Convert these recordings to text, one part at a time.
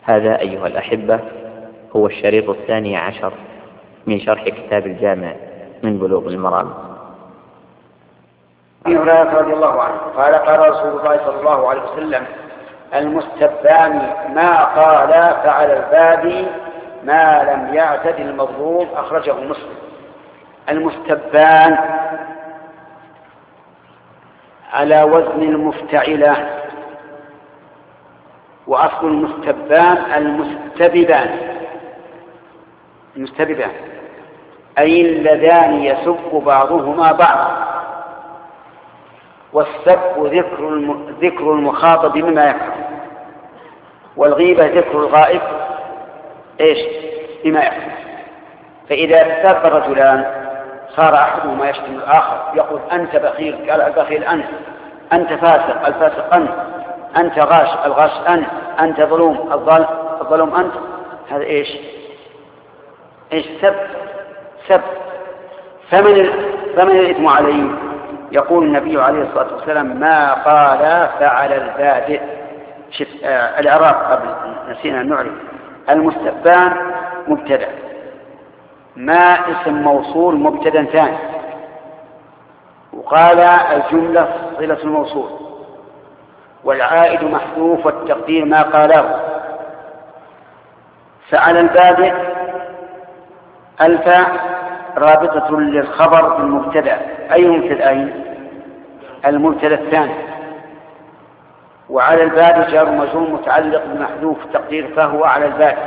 هذا أيها الأحبة هو الشريط 12 من شرح كتاب الجامع من بلوغ المرام. أبي هريرة رضي الله عنه قال قال رسول الله صلى الله عليه وسلم: المستبان ما قال فعلى الباب ما لم يعتد المظلوم، أخرجه مسلم. المستبان على وزن المفتعلة، وأصل المستبان المستببان أي اللذان يسب بعضهما بعضا، والسب ذكر المخاطب بما يكره، والغيبة ذكر الغائب بما يكره. فإذا سب الرجلان صار أحدهما يشتم الآخر، يقول: أنت بخيل، قال البخيل أنت فاسق، الفاسق أنت غاش، الغاش أنت ظلوم، الظلوم أنت. هذا سب. فمن الإثم عليه؟ يقول النبي عليه الصلاة والسلام: ما قال فعل البادئ. الإعراب قبل نسينا نعرف. المستبان مبتدأ، ما اسم موصول مبتدأ ثاني، وقال الجملة صلة الموصول، والعائد محذوف، والتقدير ما قاله. فعلى البادئ الفاء رابطة للخبر بالمبتدأ، أي مبتدأين؟ المبتدأ الثاني. وعلى الباب جار مجرور متعلق بمحذوف، تقدير فهو على الباب.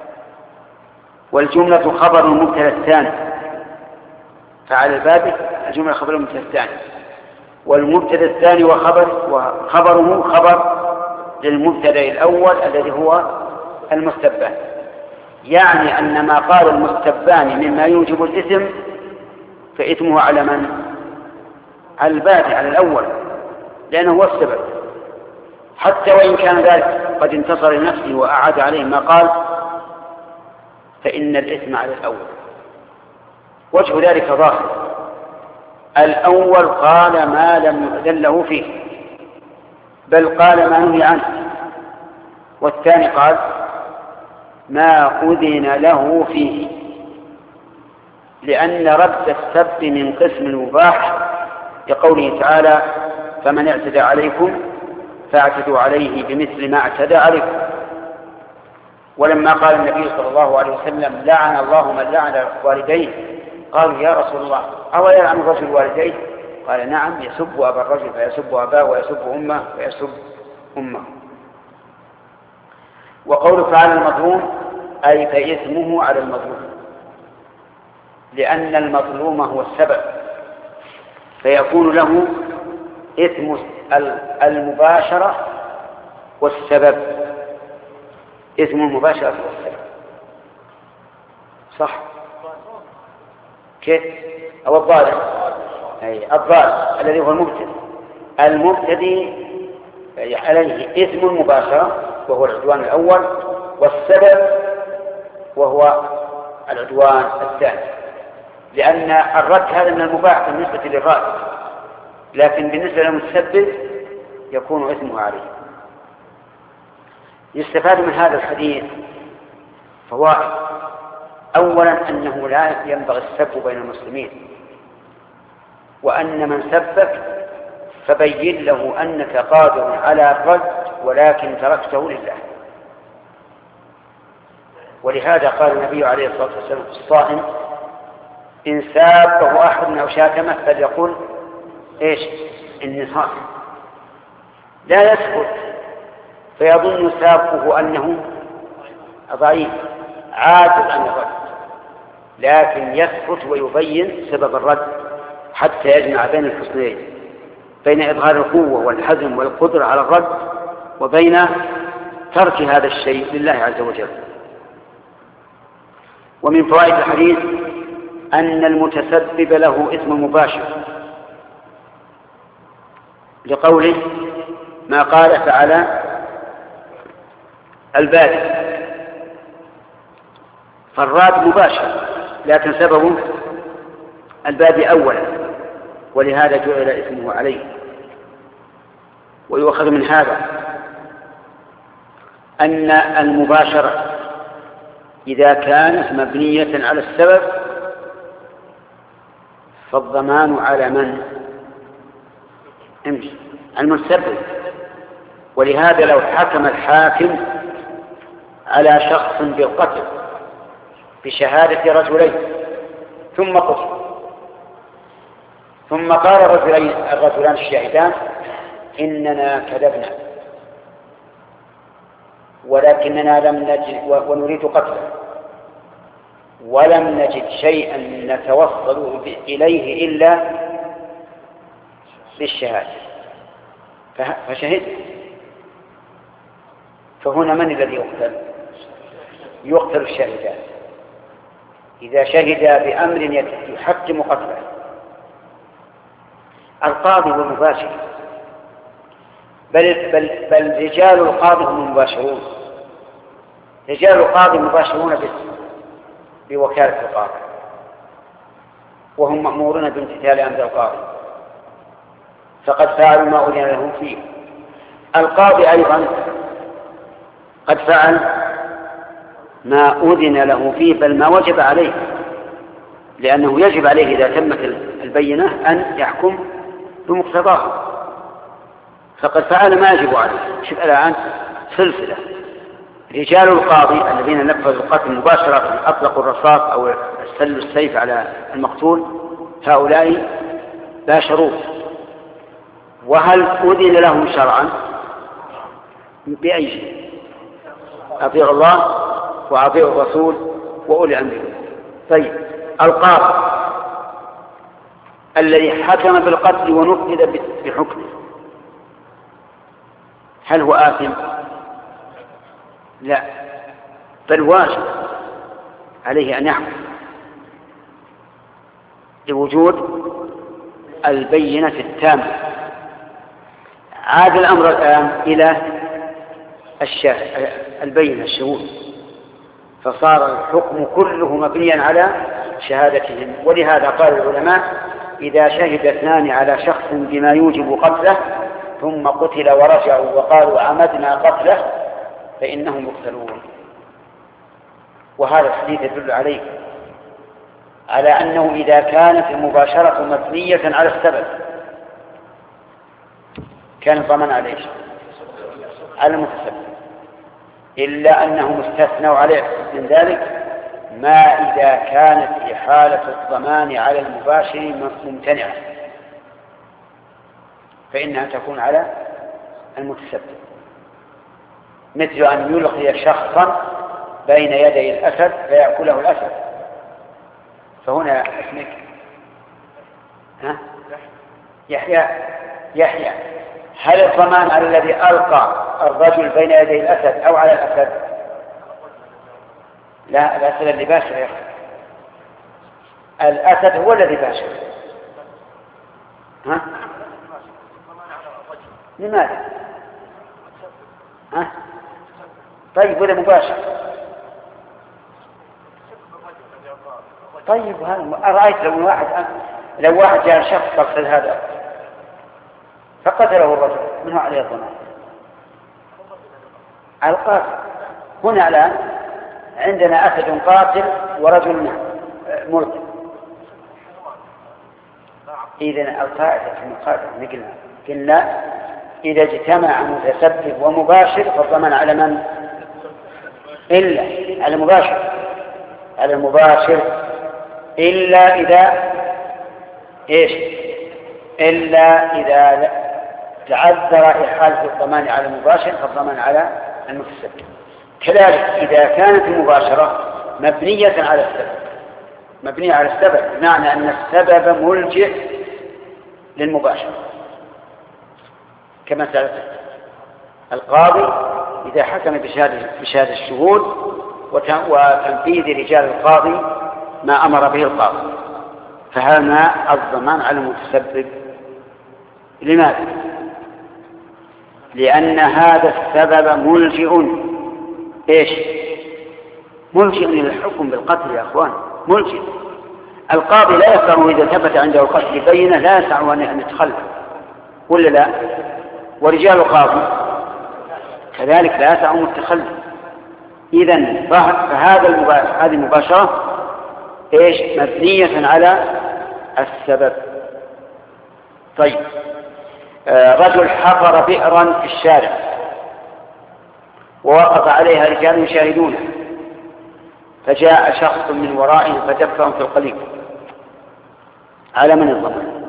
والجملة خبر المبتدأ الثاني، فعلى الباب الجملة خبر المبتدأ الثاني، والمبتدأ الثاني وخبره خبر للمبتدأ الأول الذي هو المستبان. يعني أن ما قال المستبان مما يوجب الإثم فإثمه على من؟ على البادئ، على الأول، لأنه هو السبب، حتى وإن كان ذلك قد انتصر لنفسه وأعاد عليه ما قال، فإن الإثم على الأول. وجه ذلك ظاهر. الأول قال ما لم يؤذن له فيه، بل قال ما نهي عنه، والثاني قال ما أذن له فيه، لأن رد السب من قسم المباح، لقوله تعالى: فمن اعتدى عليكم فاعتدوا عليه بمثل ما اعتدى عليكم. ولما قال النبي صلى الله عليه وسلم: لعن الله من لعن والديه، قالوا: يا رسول الله، أو يلعن الرجل والديه؟ قال: نعم، يسب أبا الرجل فيسب أباه، ويسب أمه فيسب أمه. وقول فعل المظلوم أي فإثمه على المظلوم، لأن المظلوم هو السبب، فيكون له إثم المباشرة والسبب. إثم المباشرة والسبب، صح؟ كيف؟ أو الضالع، الضالع الذي هو المبتدي عليه إثم المباشرة وهو العدوان الأول، والسبب وهو العدوان الثاني، لأن الرد هذا من المباح بالنسبة للرد، لكن بالنسبة للمتسبب يكون إثمه عليه. يستفاد من هذا الحديث فوائد. أولا أنه لا ينبغي السب بين المسلمين، وأن من سبك فبين له أنك قادر على الرد ولكن تركته لله. ولهذا قال النبي عليه الصلاة والسلام في الصائم: إن سابه أحد أو شاتمه فليقل إني صائم. لا يسكت فيظن سابه أنه ضعيف عاجز عن الرد، لكن يسكت ويبين سبب الرد حتى يجمع بين الحسنين، بين إظهار القوة والحزم والقدرة على الرد وبين ترك هذا الشيء لله عز وجل. ومن فوائد الحديث أن المتسبب له إثم مباشر، لقوله ما قال فعلى البادئ، فالراد مباشر لكن سببه البادئ أولا، ولهذا جعل إثمه عليه. ويؤخذ من هذا أن المباشرة إذا كانت مبنية على السبب فالضمان على من؟ المسبب. ولهذا لو حكم الحاكم على شخص بالقتل بشهادة رجلين ثم قتل، ثم قال الرجلان الشاهدان إننا كذبنا ولكننا لم نجد ونريد قتله ولم نجد شيئا نتوصل إليه إلا بالشهادة فشهد، فهنا من الذي يقتل؟ يقتل الشاهدان إذا شهدا بأمر يحكم قتله. القاضي والمباشر بل رجال القاضي هم المباشرون، رجال القاضي مباشرون بوكالة القاضي وهم مأمورون بامتثال أمر القاضي فقد فعلوا ما أذن لهم فيه. القاضي أيضا قد فعل ما أذن له فيه بل ما وجب عليه، لأنه يجب عليه إذا تمت البينة أن يحكم بمقتضاه، فقد فعل ما يجب عليه. شوف الآن سلسلة: رجال القاضي الذين نفذوا القتل مباشرة أطلقوا الرصاص أو سلوا السيف على المقتول، هؤلاء باشروه. وهل أذن لهم شرعا؟ بأي شيء؟ أطيعوا الله وأطيعوا الرسول وأولي الأمر. طيب، القاضي الذي حكم بالقتل ونفذ بحكمه هل هو آثم؟ لا، بل واجب عليه أن يحكم لوجود البينة التامة. عاد الأمر الآن إلى البينة الشهود، فصار الحكم كله مبنيا على شهادتهم. ولهذا قال العلماء: إذا شهد اثنان على شخص بما يوجب قتله ثم قتل ورجعوا وقالوا عمدنا قتله فإنهم يقتلون. وهذا الحديث يدل على أنه إذا كانت المباشرة مبنية على السبب كان الضمان عليه على المتسبب، إلا أنهم استثنوا عليه من ذلك ما إذا كانت إحالة الضمان على المباشر ممتنعة فإنها تكون على المتسبب، مثل أن يلقي شخصا بين يدي الأسد فيأكله الأسد، فهنا اسمك يحيى، هل الضمان على الذي ألقى الرجل بين يدي الأسد أو على الأسد؟ لا، الأسد اللي باشر يا أخي، الأسد هو الذي باشر. لماذا؟ طيب، ولا مباشر؟ طيب، أرأيت لو واحد جاء شخص قتل هذا فقتله الرجل، من هو عليه الضمان؟ القاتل. هنا الآن عندنا أسد قاتل ورجل مرتد. إذن القاعدة كما قلنا إذا اجتمع متسبب ومباشر فالضمان على من؟ إلا على المباشر إلا إذا تعذر إحالة الضمان على المباشر فالضمان على المتسبب. كذلك إذا كانت المباشرة مبنية على السبب معنى أن السبب ملجئ للمباشرة، كما سألت القاضي إذا حكم بشهادة الشهود وتنفيذ رجال القاضي ما أمر به القاضي، فهذا الضمان على المتسبب. لماذا؟ لأن هذا السبب ملجئ ملجئ للحكم بالقتل يا أخوان، ملجئ. القاضي لا يسعه إذا ثبت عنده القتل بينه، لا يسعه أن يتخلف، ولا لا؟ ورجال القاضي كذلك لا تعم التخلف. إذن هذه المباشرة إيش؟ مبنية على السبب. طيب، رجل حفر بئرا في الشارع ووقف عليها رجال يشاهدونه، فجاء شخص من ورائهم فدفعهم في القليب، على من الضمان؟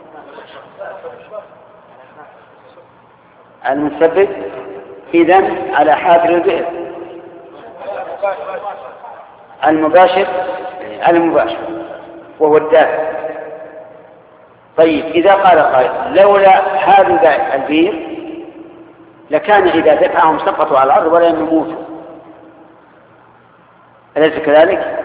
المسبب. إذن على حافر البئر. المباشر وهو الدافع. طيب، إذا قال قائل لولا هذا البئر لكان إذا دفعهم سقطوا على الأرض ولا يموتوا، أليس كذلك؟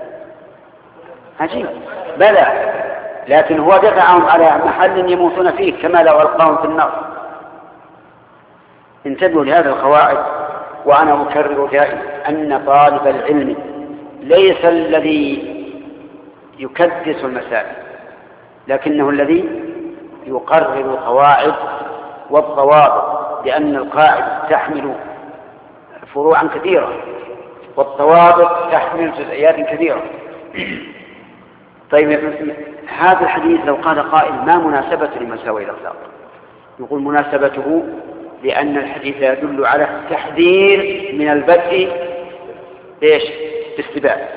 عجيب. بلى، لكن هو دفعهم على محل يموتون فيه كما لو ألقاهم في النار. انتبهوا لهذه القواعد. وأنا أكرر دائما أن طالب العلم ليس الذي يكدس المسائل، لكنه الذي يقرر القواعد والضوابط، لأن القاعدة تحمل فروعا كثيرة والضوابط تحمل جزئيات كثيرة. طيب، هذا الحديث لو قال قائل ما مناسبته لمساوئ الأخلاق؟ نقول مناسبته لأن الحديث يدل على التحذير من البدء بالسباب.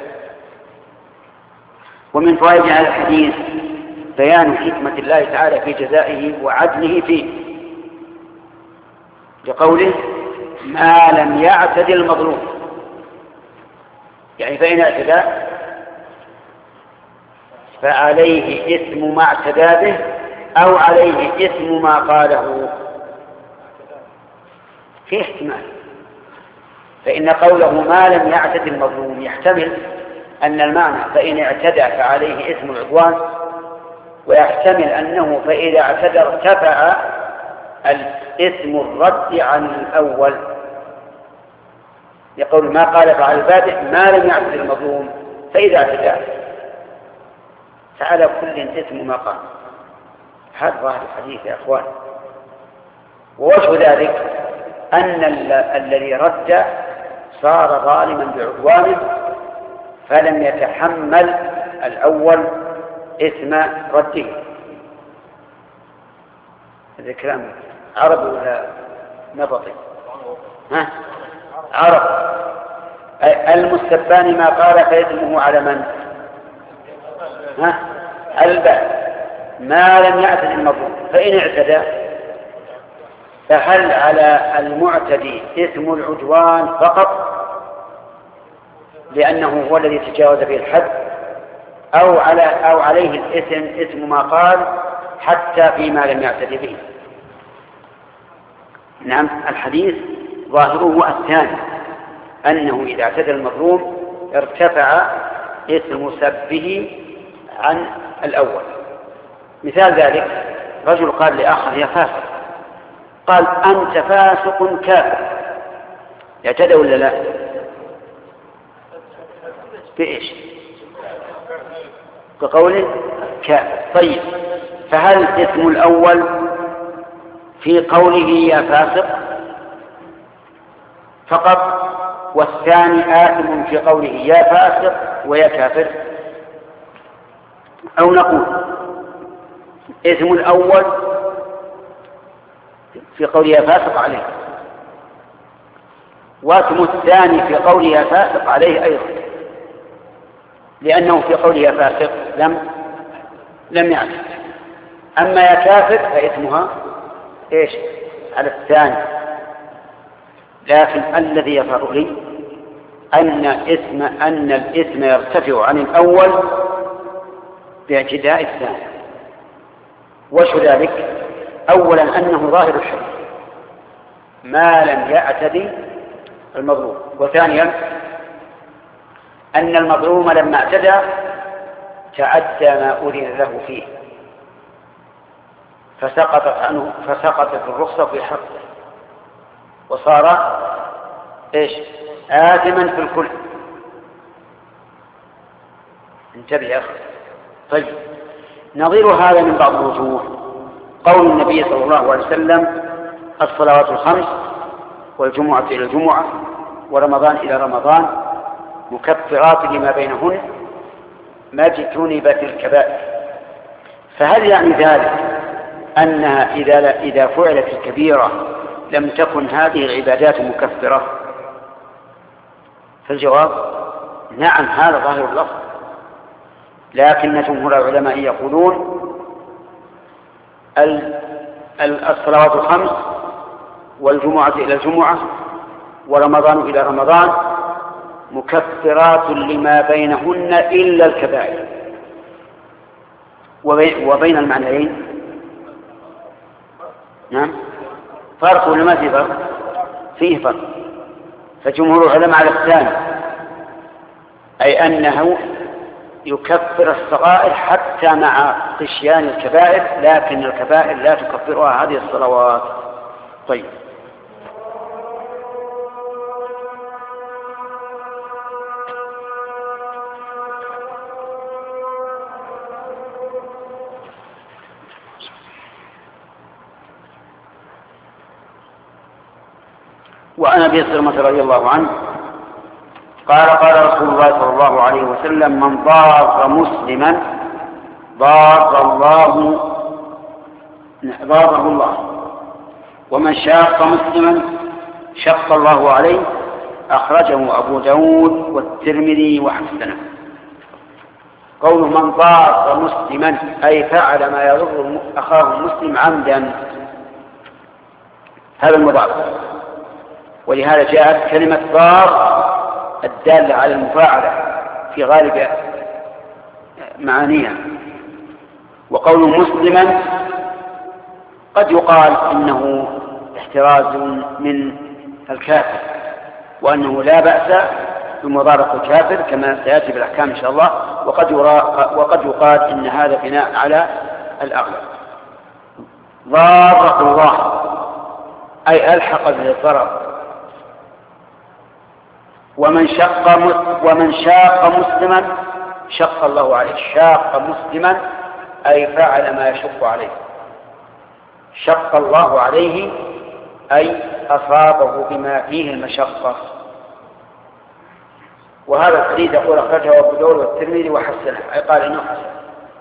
ومن فوائد هذا الحديث بيان حكمة الله تعالى في جزائه وعدله فيه، لقوله ما لم يعتد المظلوم، يعني فإن اعتدى فعليه إثم ما اعتدى به أو عليه إثم ما قاله. في احتمال، فإن قوله ما لم يعتد المظلوم يحتمل أن المعنى فإن اعتدى فعليه إثم العدوان، ويحتمل أنه فإذا اعتدى ارتفع الإثم الرد عن الأول، يقول ما قال فعل البادئ ما لم يعتد المظلوم، فإذا اعتدى فعلى كل إثم ما قال. هذا ظاهر الحديث يا أخوان. ووجه ذلك أن الذي رد صار ظالما بعدوانه فلم يتحمل الأول إثم رده. هذا كلام عربي ولا نبطي؟ عرب. المستبان ما قال فيثمه على من؟ الباء. ما لم يعتد المظلوم، فإن اعتدى فهل على المعتدي إثم العدوان فقط لأنه هو الذي تجاوز به الحد، أو عليه الإثم إثم ما قال حتى فيما لم يعتد به؟ نعم، الحديث ظاهره الثاني، أنه إذا اعتدى المظلوم ارتفع إثم سبه عن الأول. مثال ذلك رجل قال لآخر يا فاسق، قال أنت فاسق كافر، اعتدى ولا لا؟ بإيش؟ بقوله كافر. طيب، فهل إثم الأول في قوله يا فاسق فقط، والثاني آثم في قوله يا فاسق ويا كافر؟ أو نقول إثم الأول في قوله يا فاسق عليه، وإثم الثاني في قوله يا فاسق عليه أيضا، لأنه في قوله يا فاسق لم يعتد. أما يا كافر فإثمها إيش؟ على الثاني. لكن الذي يظهر لي أن الإثم يرتفع عن الأول باعتداء الثاني. وش ذلك؟ أولا أنه ظاهر الشرع ما لم يعتدي المظلوم، وثانيا أن المظلوم لما اعتدى تعدى ما أذن له فيه فسقطت الرخصة في حقه وصار إيش؟ آثما في الكل. انتبه يا أخي. طيب، نظير هذا من بعض الوجوه قول النبي صلى الله عليه وسلم الصلوات الخمس والجمعة إلى الجمعة ورمضان إلى رمضان مكفرات لما بينهن ما اجتنبت الكبائر. فهل يعني ذلك أنها إذا فعلت الكبيرة لم تكن هذه العبادات مكفرة؟ فالجواب نعم، هذا ظاهر اللفظ، لكن جمهور العلماء يقولون الصلوات الخمس والجمعة إلى الجمعة ورمضان إلى رمضان مكفرات لما بينهن إلا الكبائر. وبين المعنيين نعم فرق ولا ما في فرق؟ فيه فرق. فجمهور العلماء على الثاني، أي أنه يكفر الصغائر حتى مع طشيان الكبائر، لكن الكبائر لا تكفرها هذه الصلوات. طيب، وعن ابي سلمة رضي الله عنه قال قال رسول الله صلى الله عليه وسلم: من ضار مسلما ضاره الله، ومن شاق مسلما شق الله عليه. أخرجه أبو داود والترمذي وحسنه. قول من ضار مسلما أي فعل ما يضر أخاه المسلم عمدا، هذا المضار، ولهذا جاءت كلمة ضار الدالة على المفاعلة في غالب معانيها. وقول مسلما قد يقال إنه احتراز من الكافر، وأنه لا بأس بمضارة الكافر كما سيأتي بالأحكام إن شاء الله. وقد يقال إن هذا بناء على الأغلب. ضار الله أي ألحق به الضرر. ومن شاق مسلما شق الله عليه. شاق مسلما أي فعل ما يشق عليه. شق الله عليه أي أصابه بما فيه المشقة. وهذا الحديث يقول أخرجه أبو داود والترمذي وحسنه، أي قال إنه حسن.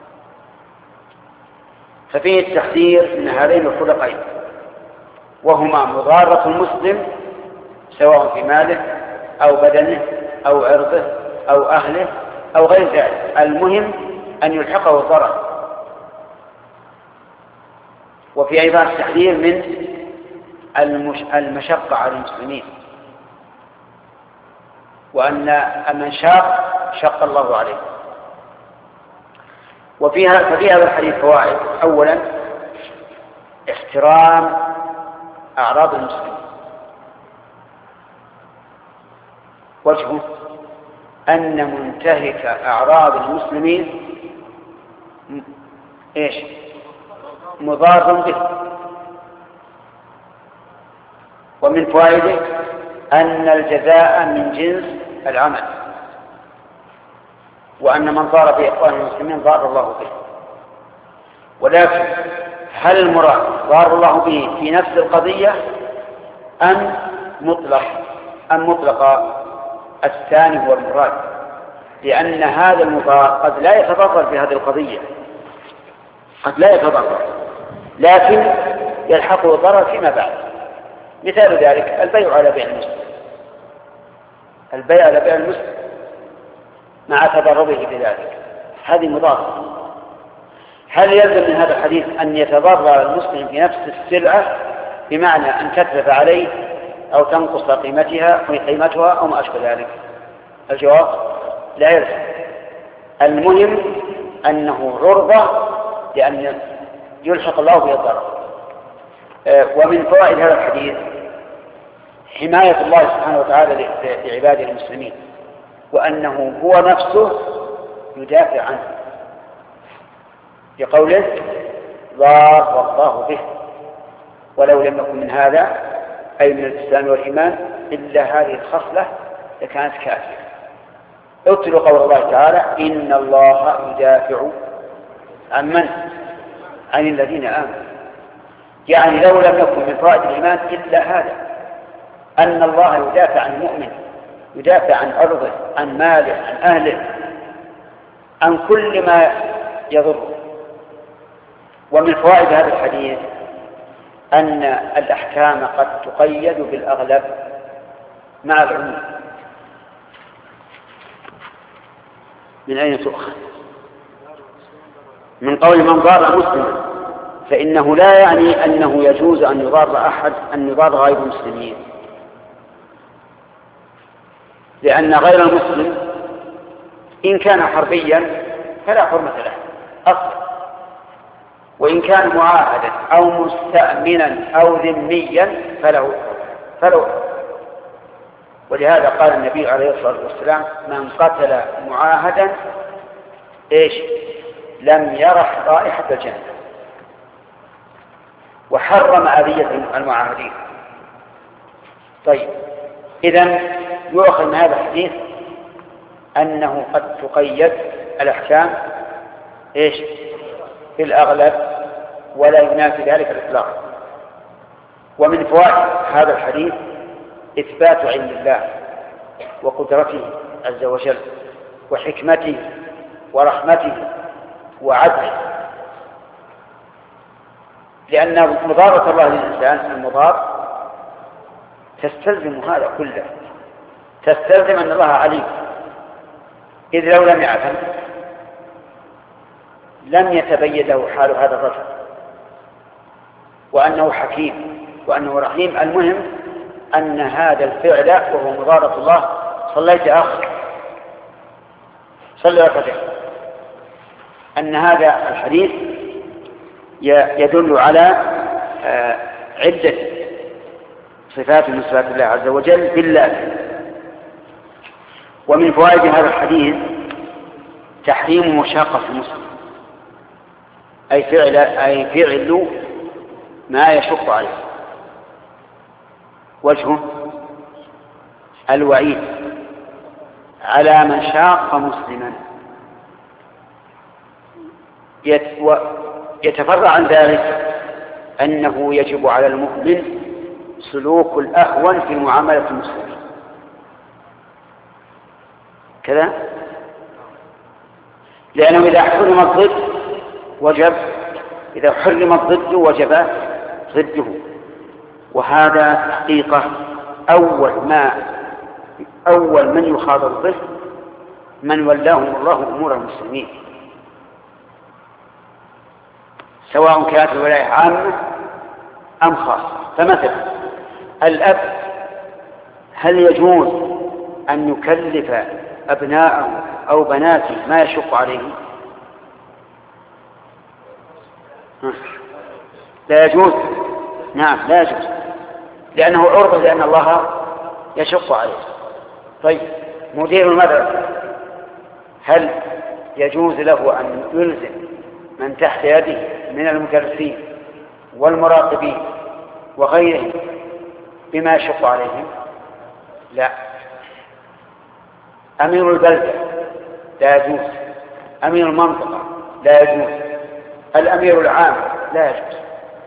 ففيه التحذير من هذين الخلقين، وهما مضارة المسلم سواء في ماله أو بدنه أو عرضه أو أهله أو غير ذلك، المهم أن يلحقه الضرر. وفي أيضا التحذير من المشقة على المسلمين، وأن من شق الله عليه. ففي هذا الحديث فوائد. أولا احترام أعراض المسلمين، وجهه أن منتهك أعراض المسلمين مضار به. ومن فوائده أن الجزاء من جنس العمل، وأن من ضار بإخوان المسلمين ضار الله به. ولكن هل المراد ضار الله به في نفس القضية أم مطلق؟ الثاني هو المراد، لأن هذا المضار قد لا يتضرر بهذه القضية، قد لا يتضرر لكن يلحقه الضرر فيما بعد. مثال ذلك البيع على بيع المسلم، البيع على بيع المسلم مع تضرره بذلك، هذه مضارة. هل يلزم من هذا الحديث أن يتضرر المسلم في نفس السلعة بمعنى أن تتلف عليه أو تنقص قيمتها أو ما أشبه ذلك؟ الجواب لا يلزم. المهم أنه عرضة لأن يلحق الله به الضرر. ومن فوائد هذا الحديث حماية الله سبحانه وتعالى لعباده المسلمين، وأنه هو نفسه يدافع عنه بقوله ضار الله به. ولو لم يكن من هذا أي من الإسلام والإيمان إلا هذه الخصلة لكانت كافية. اتلوا قول الله تعالى: إن الله يدافع عن من؟ عن الذين آمنوا. يعني لو لم يكن من فوائد الإيمان إلا هذا، أن الله يدافع عن المؤمن، يدافع عن أرضه، عن ماله، عن أهله، عن كل ما يضره. ومن فوائد هذا الحديث أن الأحكام قد تقيد بالأغلب مع العموم. من أين تؤخذ؟ من قول من ضار مسلما، فإنه لا يعني أنه يجوز أن يضار أحد، أن يضار غير المسلمين، لأن غير المسلم إن كان حربيا فلا حرمة له أصلا، وإن كان معاهدا أو مستأمنا أو ذميا فله. ولهذا قال النبي عليه الصلاة والسلام: من قتل معاهدا لم يرح رائحة الجنة، وحرم أذية المعاهدين. طيب، إذن يؤخذ من هذا الحديث أنه قد تقيد الأحكام في الأغلب، ولا ينافي ذلك الإطلاق. ومن فوائد هذا الحديث إثبات علم الله وقدرته عز وجل وحكمته ورحمته وعدله، لأن مضارة الله للإنسان المضار تستلزم هذا كله، تستلزم أن الله عليم، إذ لو لم يعلم لم يتبين له حال هذا الرجل، وأنه حكيم وأنه رحيم. المهم أن هذا الفعل وهو مضارة الله، صليت أخ صلي ركعتين، أن هذا الحديث يدل على عدة صفات من صفات الله عز وجل بالله. ومن فوائد هذا الحديث تحريم مشاقة المسلم، أي فعل ما يشق عليه. وجهه الوعيد على من شاق مسلما، يتفرع عن ذلك أنه يجب على المؤمن سلوك الأهون في معاملة المسلمين كذا، لأنه إذا حرم الضد وجب، إذا حرم الضد وجب ضده. وهذا حقيقة أول من يخاطر به من ولاهم الله أمور المسلمين، سواء كانت الولاية عامة أم خاصة. فمثلا الأب هل يجوز أن يكلف أبناءه أو بناته ما يشق عليهم؟ لا يجوز. نعم لا يجوز، لأنه عرضة، لأن الله يشق عليه. طيب، مدير المدرسة هل يجوز له أن يلزم من تحت يده من المدرسين والمراقبين وغيرهم بما يشق عليهم؟ لا. أمير البلدة لا يجوز، أمير المنطقة لا يجوز، الأمير العام لا يجوز.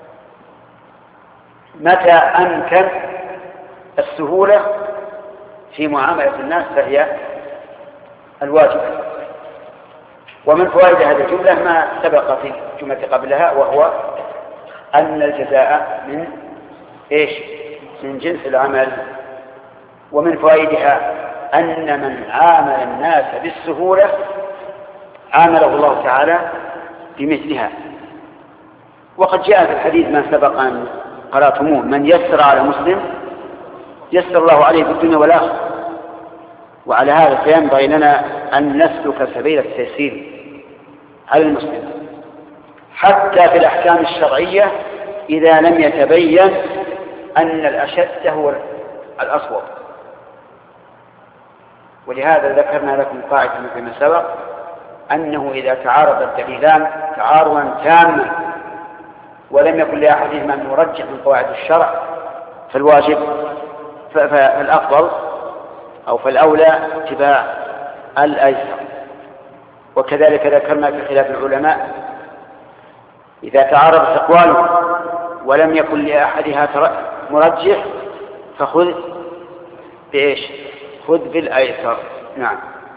متى أمكن السهولة في معاملة الناس فهي الواجب. ومن فوائد هذه الجملة ما سبق في الجملة قبلها، وهو أن الجزاء من جنس العمل. ومن فوائدها أن من عامل الناس بالسهولة عامله الله تعالى بمثلها. وقد جاء في الحديث ما سبق أن قرأتموه: من يسر على مسلم يسر الله عليه في الدنيا والآخرة. وعلى هذا فينبغي لنا أن نسلك سبيل التيسير على المسلم حتى في الأحكام الشرعية إذا لم يتبين أن الأشد هو الأصوب. ولهذا ذكرنا لكم قاعدة فيما سبق أنه إذا تعارض الدليلان تعارضا تاما ولم يكن لأحدهما أن يرجح من قواعد الشرع، فالواجب فالأفضل أو فالأولى اتباع الأيسر. وكذلك ذكرنا في خلاف العلماء إذا تعارضت أقواله ولم يكن لأحدها مرجح فخذ بإيش؟ خذ بالأيسر. نعم.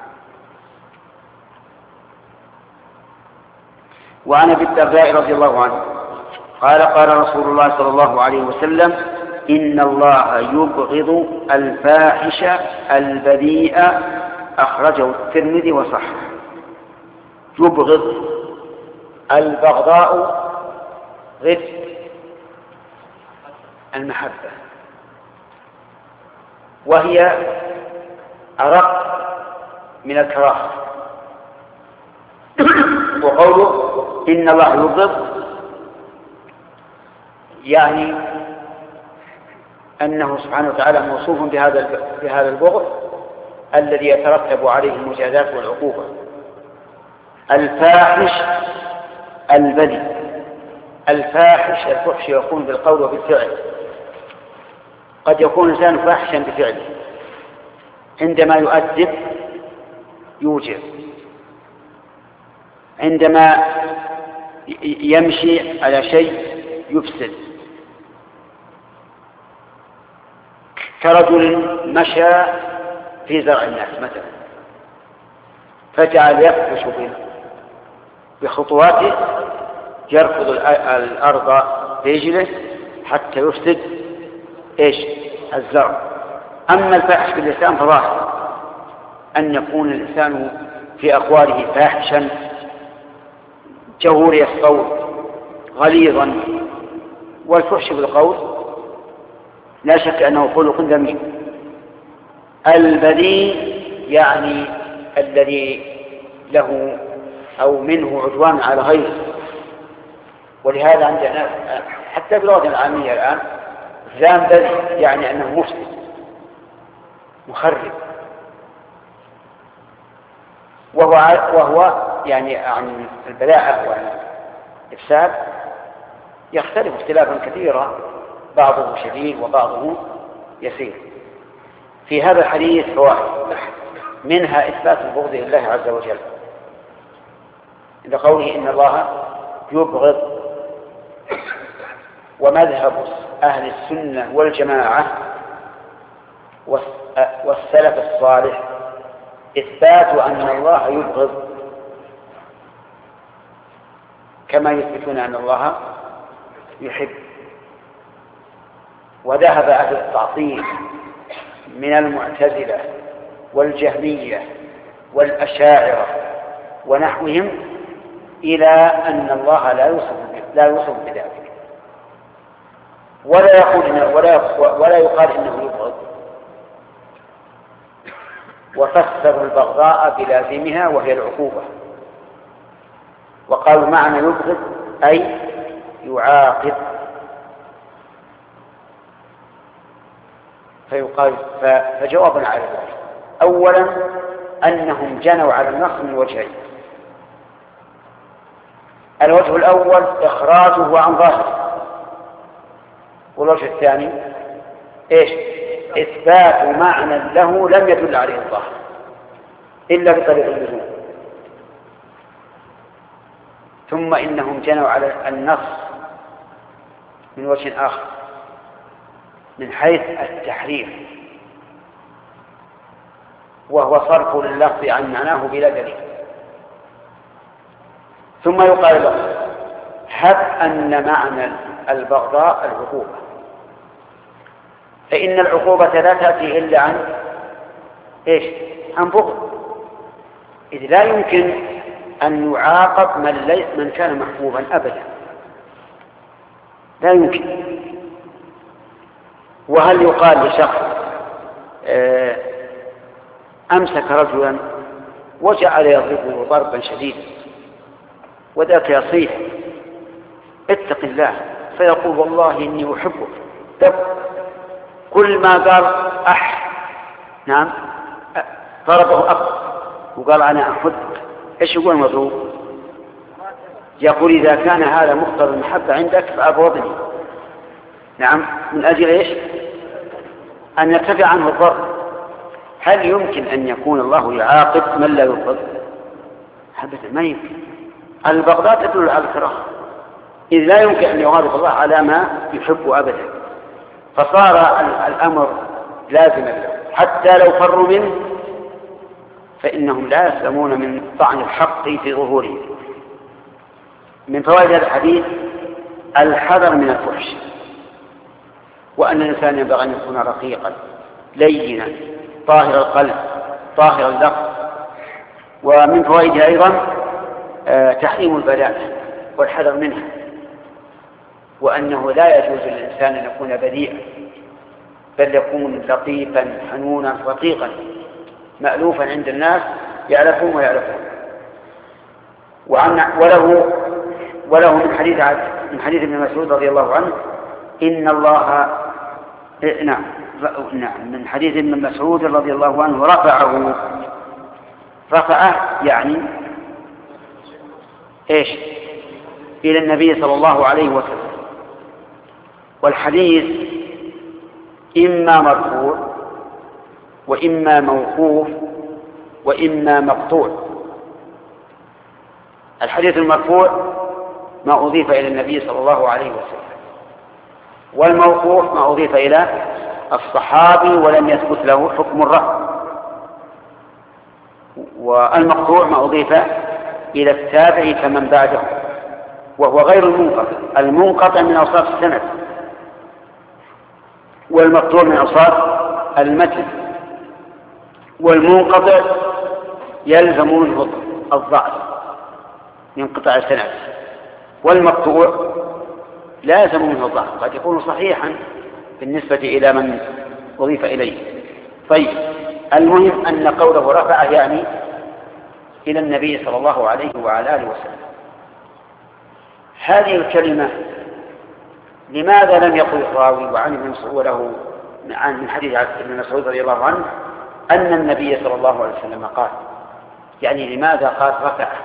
وعن أبي الدرداء رضي الله عنه قال قال رسول الله صلى الله عليه وسلم: إن الله يبغض الفاحش البذيء، أخرجه الترمذي وصححه. يبغض، البغضاء ضد المحبة، وهي أرق من الكراهة. وقوله إن الله يبغض يعني أنه سبحانه وتعالى موصوف بهذا البغض الذي يترتب عليه المجازات والعقوبة. الفاحش البذيء، الفاحش الفحش يكون بالقول وبالفعل. قد يكون الإنسان فاحشا بفعله، عندما يؤدب يوجب، عندما يمشي على شيء يفسد، كرجل مشى في زرع الناس مثلا فجعل يفحش بخطواته، يركض الأرض برجله حتى يفسد إيش؟ الزرع. أما الفاحش باللسان فظاهر أن يكون الإنسان في أقواله فاحشا جهوري الصوت غليظا، والفحش بالقول لا شك أنه خلق ذميم. البذيء يعني الذي له أو منه عدوان على غيره. ولهذا عندنا حتى بلغة العامية الآن ذم بذيء يعني أنه مفسد مخرب، وهو يعني عن البلاءة والإفساد يختلف اختلافا كثيرا، بعضه شديد وبعضه يسير. في هذا الحديث فوائد، منها إثبات البغض لله عز وجل لقوله إن الله يبغض. ومذهب أهل السنة والجماعة والسلف الصالح إثبات أن الله يبغض، كما يثبتون أن الله يحب. وذهب أهل التعطيل من المعتزلة والجهمية والأشاعرة ونحوهم إلى أن الله لا يوصف بذلك، ولا يقال إنه يبغض، وفسروا البغضاء بلازمها وهي العقوبة، وقالوا معنى يبغض أي يعاقب. فيقال فجوابنا على ذلك: أولا أنهم جنوا على النص من وجهين. الوجه الأول إخراجه عن ظاهره، والوجه الثاني إيش؟ إثبات معنى له لم يدل عليه الظاهر إلا بطريق اللزوم. ثم إنهم جنوا على النص من وجه آخر من حيث التحريف، وهو صرف اللفظ عن معناه بلا دليل. ثم يقال له: هب أن معنى البغضاء العقوبة، فإن العقوبة لا تأتي إلا عن إيش؟ عن بغض، إذ لا يمكن أن يعاقب من كان محبوبا أبدا، لا يمكن. وهل يقال لشخص أمسك رجلا وجعل يضربه ضربا شديدا وذاك يصيح: اتق الله، فيقول: والله إني أحبك، كل ما قال نعم ضربه وقال أنا أحبك، إيش يقول المضروب؟ يقول: إذا كان هذا مقتضى المحبة عندك فأبغضني. نعم، من أجل إيش؟ أن يرتفع عنه الضرب. هل يمكن أن يكون الله يعاقب من لا يبغض؟ أبدا ما يمكن. البغضاء تدل على الكراهة، إذ لا يمكن أن يغاضب الله على ما يحب أبدا، فصار الأمر لازما له. حتى لو فروا منه فإنهم لا يسلمون من طعن الحق في ظهورهم. من فوائد هذا الحديث الحذر من الفحش، وأن الإنسان ينبغي أن يكون رقيقا لينا طاهر القلب طاهر اللفظ. ومن فوائدها أيضا تحريم البذاءة والحذر منها، وأنه لا يجوز للإنسان أن يكون بذيئا، بل يكون لطيفا حنونا رقيقا مألوفا عند الناس يعرفون ويعرفون. وله من حديث ابن مسعود رضي الله عنه إن الله من حديث ابن مسعود رضي الله عنه رفعه يعني إيش إلى النبي صلى الله عليه وسلم. والحديث إما مرفوع وإما موقوف وإما مقطوع. الحديث المرفوع ما أضيف إلى النبي صلى الله عليه وسلم، والموقوف ما أضيف إلى الصحابي ولم يثبت له حكم الرفع، والمقطوع ما أضيف إلى التابع كمن بعده وهو غير المنقطع من أوصاف السند، والمقطوع من أوصاف المتن، والمنقطع يلزم منه الضعف ينقطع السند، والمقطوع لا يلزم منه الضعف قد يكون صحيحا بالنسبة إلى من أضيف إليه. طيب، المهم أن قوله رفعه يعني إلى النبي صلى الله عليه وعلى آله وسلم. هذه الكلمة لماذا لم يقل الراوي وعن ابن مسعود له من حديث ابن مسعود رضي الله عنه أن النبي صلى الله عليه وسلم قال؟ يعني لماذا قال رفعه؟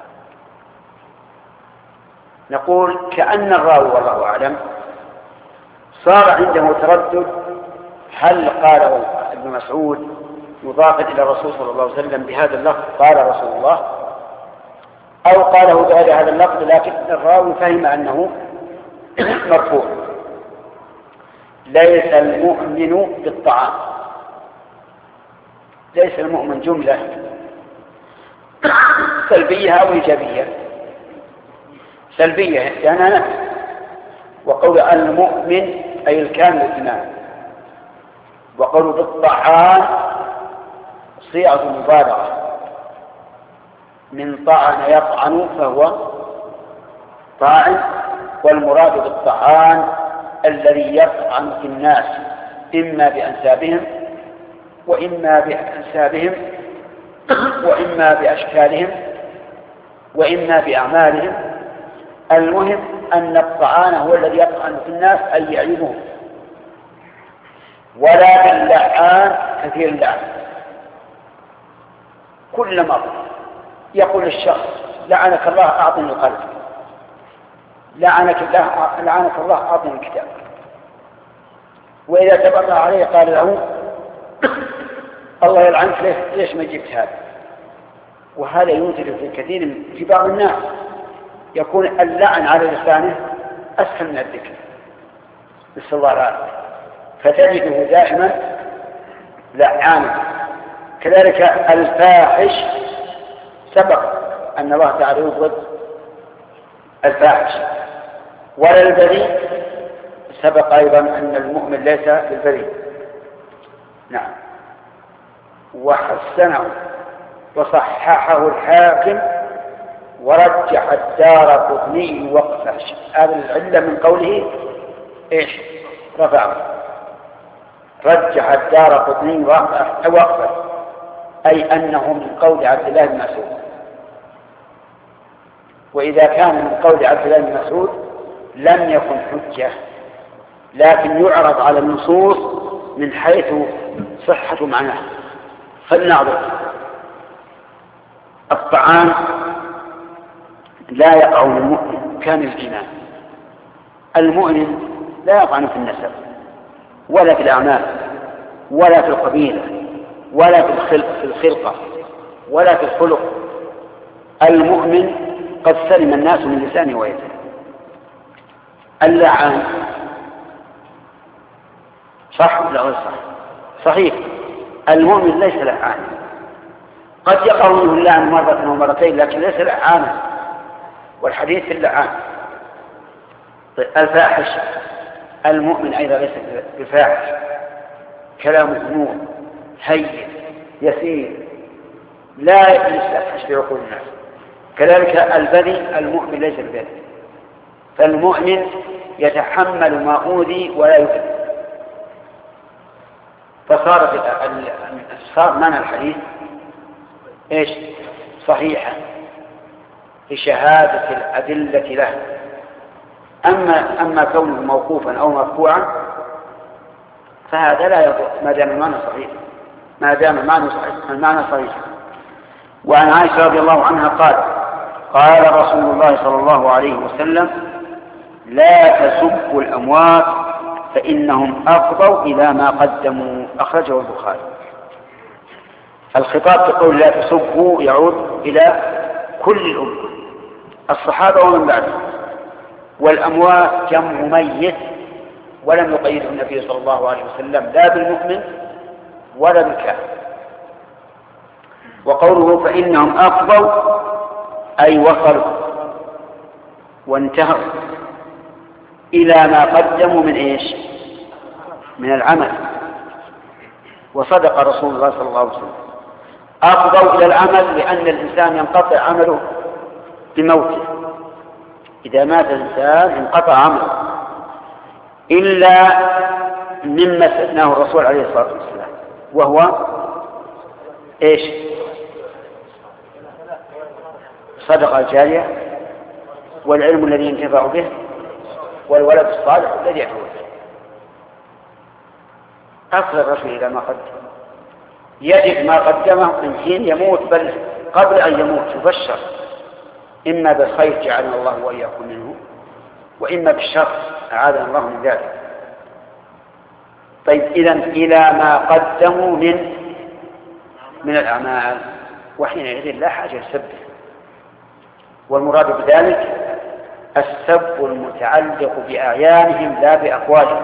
نقول كأن الراوي والله أعلم صار عنده تردد هل قاله ابن مسعود مضافا إلى الرسول صلى الله عليه وسلم بهذا اللفظ قال رسول الله، أو قاله بهذا اللفظ لكن الراوي فهم أنه مرفوع. ليس المؤمن بالطعام، ليس المؤمن جملة سلبية أو إيجابية. سلبية يعني أنا وقول المؤمن أي الكامل الإيمان، وقول بالطعام صيغة مبالغة من طعن يطعن فهو طاعن، والمراد بالطعان الذي يطعن في الناس إما بأنسابهم وإما بأشكالهم وإما بأعمالهم. المهم أن الطعان هو الذي يطعن في الناس أي يعيبهم. ولا باللعان كثير اللعن، كل مرة يقول الشخص لعنك الله أعطني القلب، لعنك الله أعطني الكتاب، وإذا تبرع عليه قال له الله يلعنك ليش ما جبت هذا. وهذا يوجد في كثير في بعض الناس يكون اللعن على لسانه أسهل من الذكر، نسأل الله العافية، فتجده دائما لعانا. كذلك الفاحش سبق أن الله تعالى يبغض الفاحش، ولا البذيء سبق أيضا أن المؤمن ليس بالبذيء. نعم. وحسنه وصححه الحاكم ورجح الدارقطني وقفه. هذا العلة من قوله إيش؟ رفعه. رجح الدارقطني وقفه أي أنه من قول عبد الله بن مسعود. وإذا كان من قول عبد الله بن مسعود لم يكن حجة، لكن يعرض على النصوص من حيث صحة معناه. فلنعرض الطعام لا يقع من المؤمن كامل الإيمان. المؤمن لا يطعن في النسب ولا في الأعمال ولا في القبيلة ولا في الخلقة ولا في الخلق. المؤمن قد سلم الناس من لسانه ويده. اللعان صح ولا غير صح؟ صحيح، المؤمن ليس لعانا، قد يقع منه اللعن مرة أو مرتين لكن ليس لعانا، والحديث اللعان. الفاحش المؤمن أيضا ليس بفاحش، كلامه نور هين يسير لا يستفحش في عقول الناس. كذلك البذي المؤمن ليس بذي، فالمؤمن يتحمل ما أوذي ولا يؤذي. صار معنى الحديث ايش؟ صحيحا لشهادة الأدلة له. أما كونه موقوفا أو مرفوعا فهذا لا يضر ما دام المعنى صحيح، ما دام المعنى صحيح. وعن عائشة رضي الله عنها قال رسول الله صلى الله عليه وسلم: لا تسبوا الأموات فإنهم أفضوا إلى ما قدموا. أخرجه البخاري. الخطاب تقول لا تسبوا يعود إلى كل الأمة، الصحابة ومن بعدهم. والأموات جمع ميت، ولم يقيده النبي صلى الله عليه وسلم لا بالمؤمن ولا بالكافر. وقوله فإنهم أفضوا أي وصلوا وانتهوا إلى ما قدموا من إيش؟ من العمل. وصدق رسول الله صلى الله عليه وسلم، أفضوا إلى العمل لأن الإنسان ينقطع عمله بموته. إذا مات الإنسان انقطع عمله إلا مما استثناه الرسول عليه الصلاة والسلام، وهو إيش؟ صدقة الجارية، والعلم الذي ينتفع به، والولد الصالح الذي يدعو به. أصل الرسول إلى ما قدم، يجد ما قدمه من حين يموت، بل قبل أن يموت يبشر إما بالخير جعلنا الله وإياكم منه، وإما بالشر أعاذنا الله من ذلك. طيب إذن إلى ما قدموا من الأعمال، وحينئذ لا حاجة لسبه. والمراد بذلك السب المتعلق بأعيانهم لا بأقوالهم.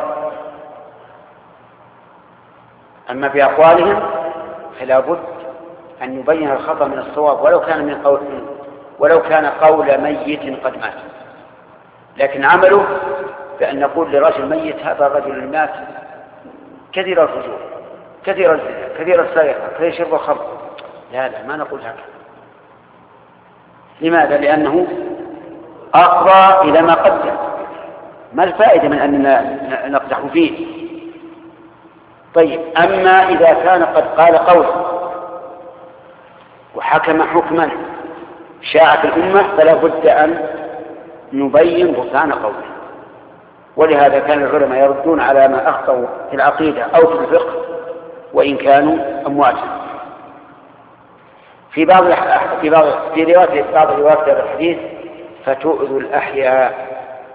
أما بأقوالهم فلا بد أن يبين الخطأ من الصواب ولو كان قول ميت قد مات. لكن عمله بأن نقول لرجل ميت هذا الرجل مات كثير الفجور، كثير الزنا، كثير السرقة، كثير شرب الخمر، لا ما نقول هكذا. لماذا؟ لأنه أقضى إلى ما قدم. ما الفائدة من أننا نقدح فيه؟ طيب أما إذا كان قد قال قولا وحكم حكما شاع في الأمة فلا بد أن نبين بطلان قوله. ولهذا كان العلماء يردون على ما أخطأوا في العقيدة أو في الفقه وإن كانوا أمواتا. في رواية بعض روايات هذا الحديث فتؤذوا الأحياء،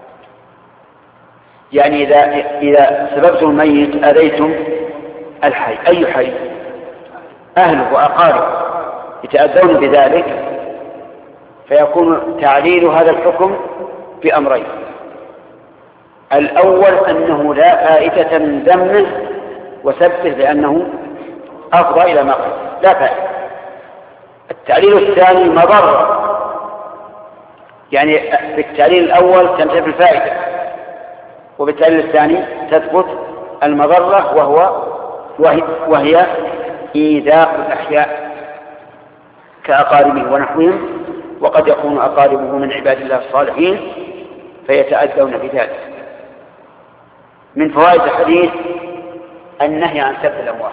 يعني إذا سببتم الميت أذيتم الحي. أي حي؟ أهله وأقاربه يتأذون بذلك، فيكون تعليل هذا الحكم بأمرين: الأول أنه لا فائدة من ذمه وسبه لأنه أفضى إلى ما قال، لا فائدة. التعليل الثاني مضرة، يعني بالتعليل الأول تنتفي الفائدة، وبالتالي الثاني تثبت المضرة وهي إيذاء الأحياء كأقاربه ونحوهم، وقد يكون أقاربه من عباد الله الصالحين فيتأذون بذلك. من فوائد الحديث النهي عن سب الأموات.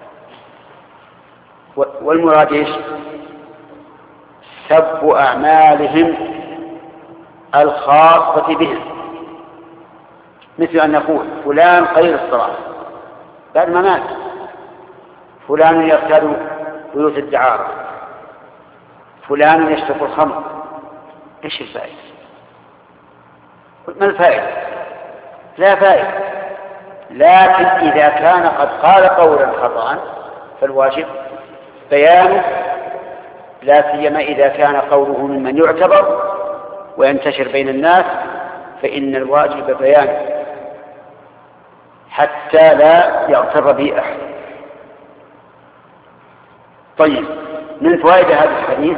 والمراد إيش؟ سب أعمالهم الخاصة بهم، مثل أن نقول فلان قليل الصلاة بعد ما مات، فلان يغتال بيوت الدعارة، فلان يشرب الخمر. ايش الفائدة؟ ما الفائدة؟ لا فائدة. لكن إذا كان قد قال قولا خطأ فالواجب بيانه، لا سيما إذا كان قوله ممن يعتبر وينتشر بين الناس، فإن الواجب بيانه حتى لا يغتر به أحد. طيب، من فوائد هذا الحديث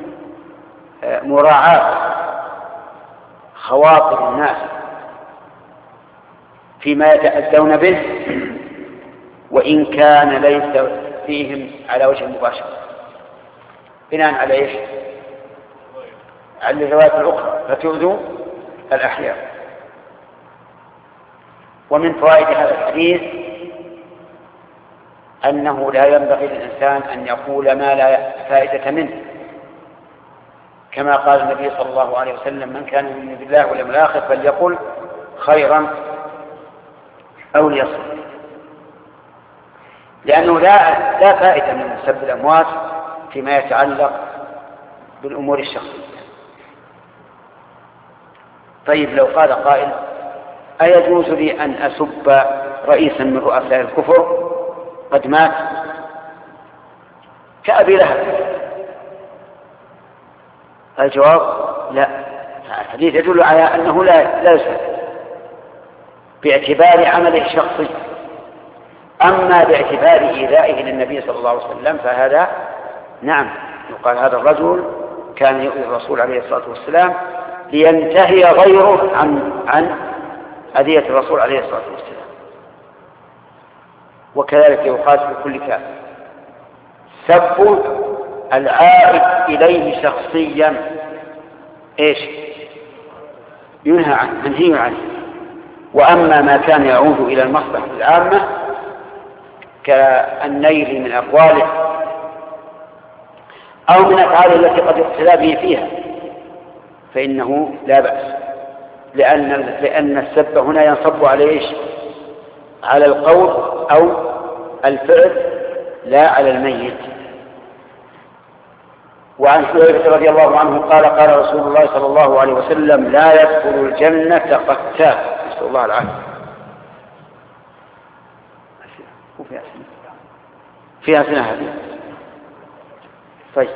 مراعاة خواطر الناس فيما يتأذون به وإن كان ليس فيهم على وجه مباشر، بناء على ايش؟ على الروايات الأخرى فتؤذوا الأحياء. ومن فوائد هذا الحديث أنه لا ينبغي للإنسان أن يقول ما لا فائدة منه، كما قال النبي صلى الله عليه وسلم: من كان يؤمن بالله واليوم الآخر فليقل خيرا أو ليصمت، لأنه لا فائدة من سب الأموات فيما يتعلق بالأمور الشخصية. طيب، لو قال قائل: أيجوز لي أن أسب رئيسا من رؤساء الكفر قد مات كأبي لهب؟ الجواب: لا، الحديث يدل على أنه لا يسب باعتبار عمله الشخصي. أما باعتبار إيذائه للنبي صلى الله عليه وسلم فهذا نعم، يقال هذا الرجل كان يؤذي الرسول عليه الصلاة والسلام لينتهي غيره عن أذية الرسول عليه الصلاة والسلام. وكذلك يقال في كل كافر سب العائد إليه شخصيا ايش؟ ينهى عنه، منهي عنه. وأما ما كان يعود إلى المصلحة العامة كالنيل من أقواله أو من أفعاله التي قد يقتدى به فيها فإنه لا بأس، لأن السب هنا ينصب على ايش؟ على القول أو الفعل لا على الميت. وعن حذيفة رضي الله عنه قال: قال رسول الله صلى الله عليه وسلم: لا يدخل الجنة قتال. نسأل الله العافية. فيها سنة هذه. طيب،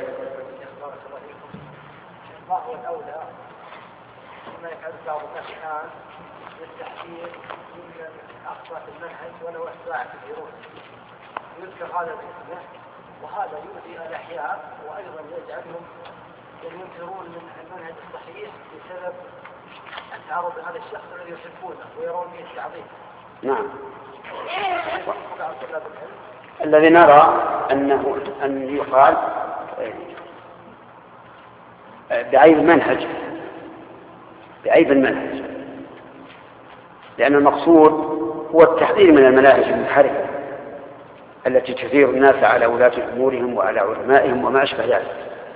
ما هو الأولى ما يفعل بعض الناس الآن للتحذير من أخطاء المنهج ولو أتباع كثيرون يذكر هذا الاسم وهذا يؤذي الأحياء وأيضا يجعلهم ينفرون من المنهج الصحيح بسبب التعرض لهذا الشخص الذي يحبونه ويرون به التعظيم. نعم. الذي نرى أن يقال بعيب المنهج، لأن المقصود هو التحذير من المناهج المنحرفة التي تثير الناس على ولاة أمورهم وعلى علمائهم وما أشبه ذلك.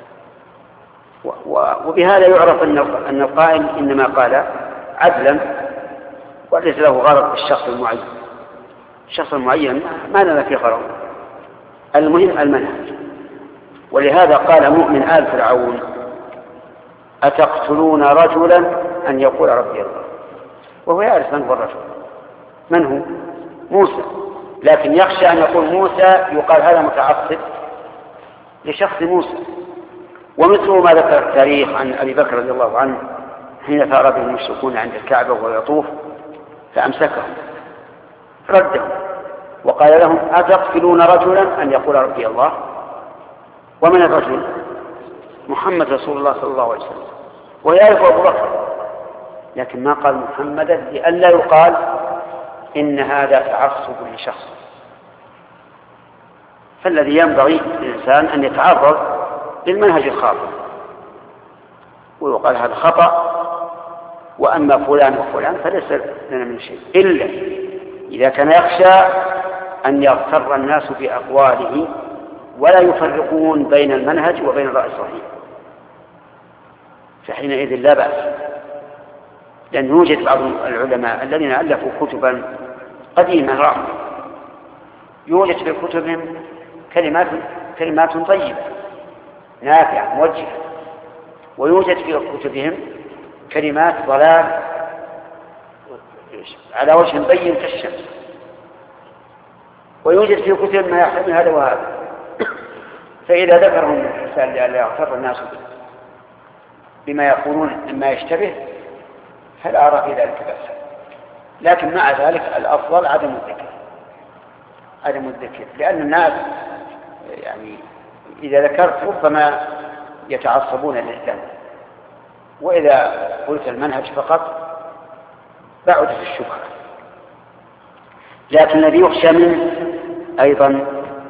وبهذا يعرف أن القائل إنما قال عدلا وليس له غرض بالشخص المعين. الشخص المعين ما لنا فيه غرض، المهم المنهج. ولهذا قال مؤمن آل فرعون: أتقتلون رجلا أن يقول ربي الله، وهو يعرف من هو الرجل، من هو؟ موسى، لكن يخشى أن يقول موسى يقال هذا متعصب لشخص موسى. ومثل ما ذكر التاريخ عن أبي بكر رضي الله عنه حين ثار به المشركون عند الكعبة وهو يطوف فأمسكهم ردهم وقال لهم: أتقتلون رجلا أن يقول ربي الله؟ ومن الرجل؟ محمد رسول الله صلى الله عليه وسلم، ويعرف أبو بكر، لكن ما قال محمدا لئلا يقال إن هذا تعصب لشخص. فالذي ينبغي للإنسان أن يتعرض للمنهج الخاطئ ويقال هذا خطأ، وأما فلان وفلان فليس لنا من شيء، إلا إذا كان يخشى أن يغتر الناس بأقواله ولا يفرقون بين المنهج وبين الرأي الصحيح، فحينئذ لا بأس. لأن يوجد بعض العلماء الذين ألفوا كتبا قديمة رائعة يوجد في كتبهم كلمات طيبة نافعة موجهة، ويوجد في كتبهم كلمات ضلال على وجه بين كالشمس، ويوجد في كتب ما يحتمل هذا وهذا. فإذا ذكرهم الإنسان لئلا يغتر الناس بما يقولون مما يشتبه فلا أرى في ذلك بأسا، لكن مع ذلك الأفضل عدم الذكر، لأن الناس يعني إذا ذكرت ربما يتعصبون له، وإذا قلت المنهج فقط بعد في الشبهة. لكن الذي يخشى منه أيضا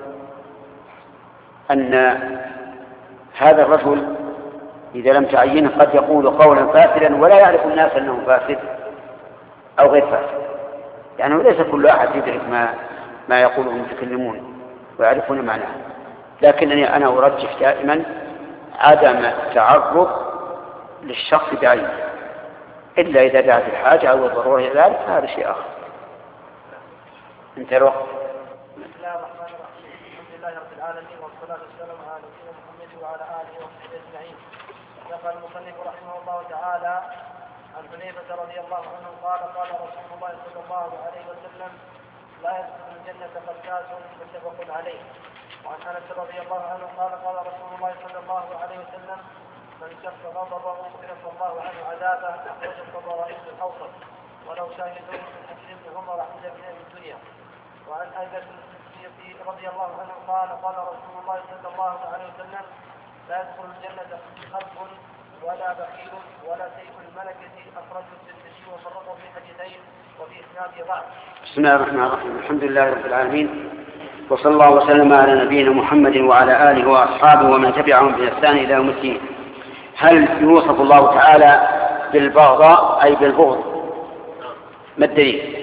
أن هذا الرجل إذا لم تعينه قد يقول قولا فاسدا ولا يعرف الناس أنه فاسد أو غير فاسد، يعني ليس كل أحد يدرك ما يقوله المتكلمون ويعرفون معناه. لكنني أنا أرجح دائما عدم التعرض للشخص بعينه إلا إذا دعت الحاجة أو الضرورة إلى ذلك، هذا شيء آخر. انتهى الوقت. بسم الله الرحمن الرحيم، الحمد لله رب العالمين والصلاة والسلام على نبينا محمد وعلى آله وصحبه أجمعين. قال المصنف رحمه الله تعالى عن حذيفة رضي الله عنه قال قال رسول الله صلى الله عليه وسلم لا يدخل الجنة قتات متفق عليه. وعن أنس رضي الله عنه قال قال رسول الله صلى الله عليه وسلم من كف غضبه كف الله عنه عذابه، أخرج الطبراني في الأوسط ولو شاهدوه من حديث ابن عمر عند ابن أبي الدنيا. وعن أنس رضي الله عنه قال قال رسول الله صلى الله عليه وسلم لا يدخل الجنة خلق ولا بخيل ولا سيف الملكة، أخرجه الترمذي وفرقه في حديثين وفي إسناد ضعف. بسم الله الرحمن الرحيم، الحمد لله رب العالمين، وصلى الله وسلم على نبينا محمد وعلى آله وأصحابه ومن تبعهم بإحسان إلى يوم الدين. هل يوصف الله تعالى بالبغضاء أي بالبغض؟ ما الدليل؟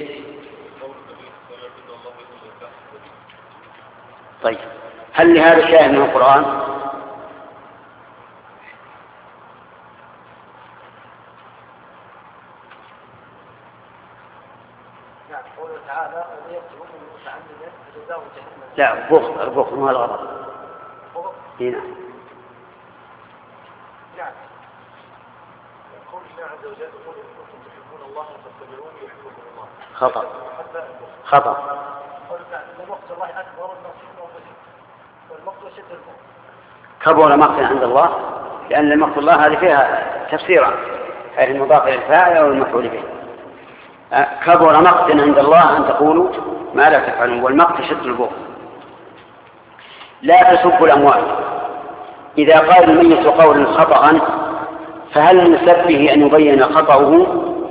طيب، هل لهذا شاهد من القرآن؟ لا، البغض ما الغضب. هنا نعم. يقول الله عز وجل يقول إن كنتم تحبون الله فاتبعوني يحببكم الله. خطأ. المقت الله أكبر والمقت أشد البغض. كبر مقتا عند الله، لأن المقت الله هذه فيها تفسيرا، هذه المضافة للفاعل أو المفعول به. كبر مقتا عند الله أن تقولوا ما لا تفعلون، والمقت شد البغض. لا تسبوا الأموال. إذا قال الميت قولا خطأ فهل من سبه أن يبين خطأه؟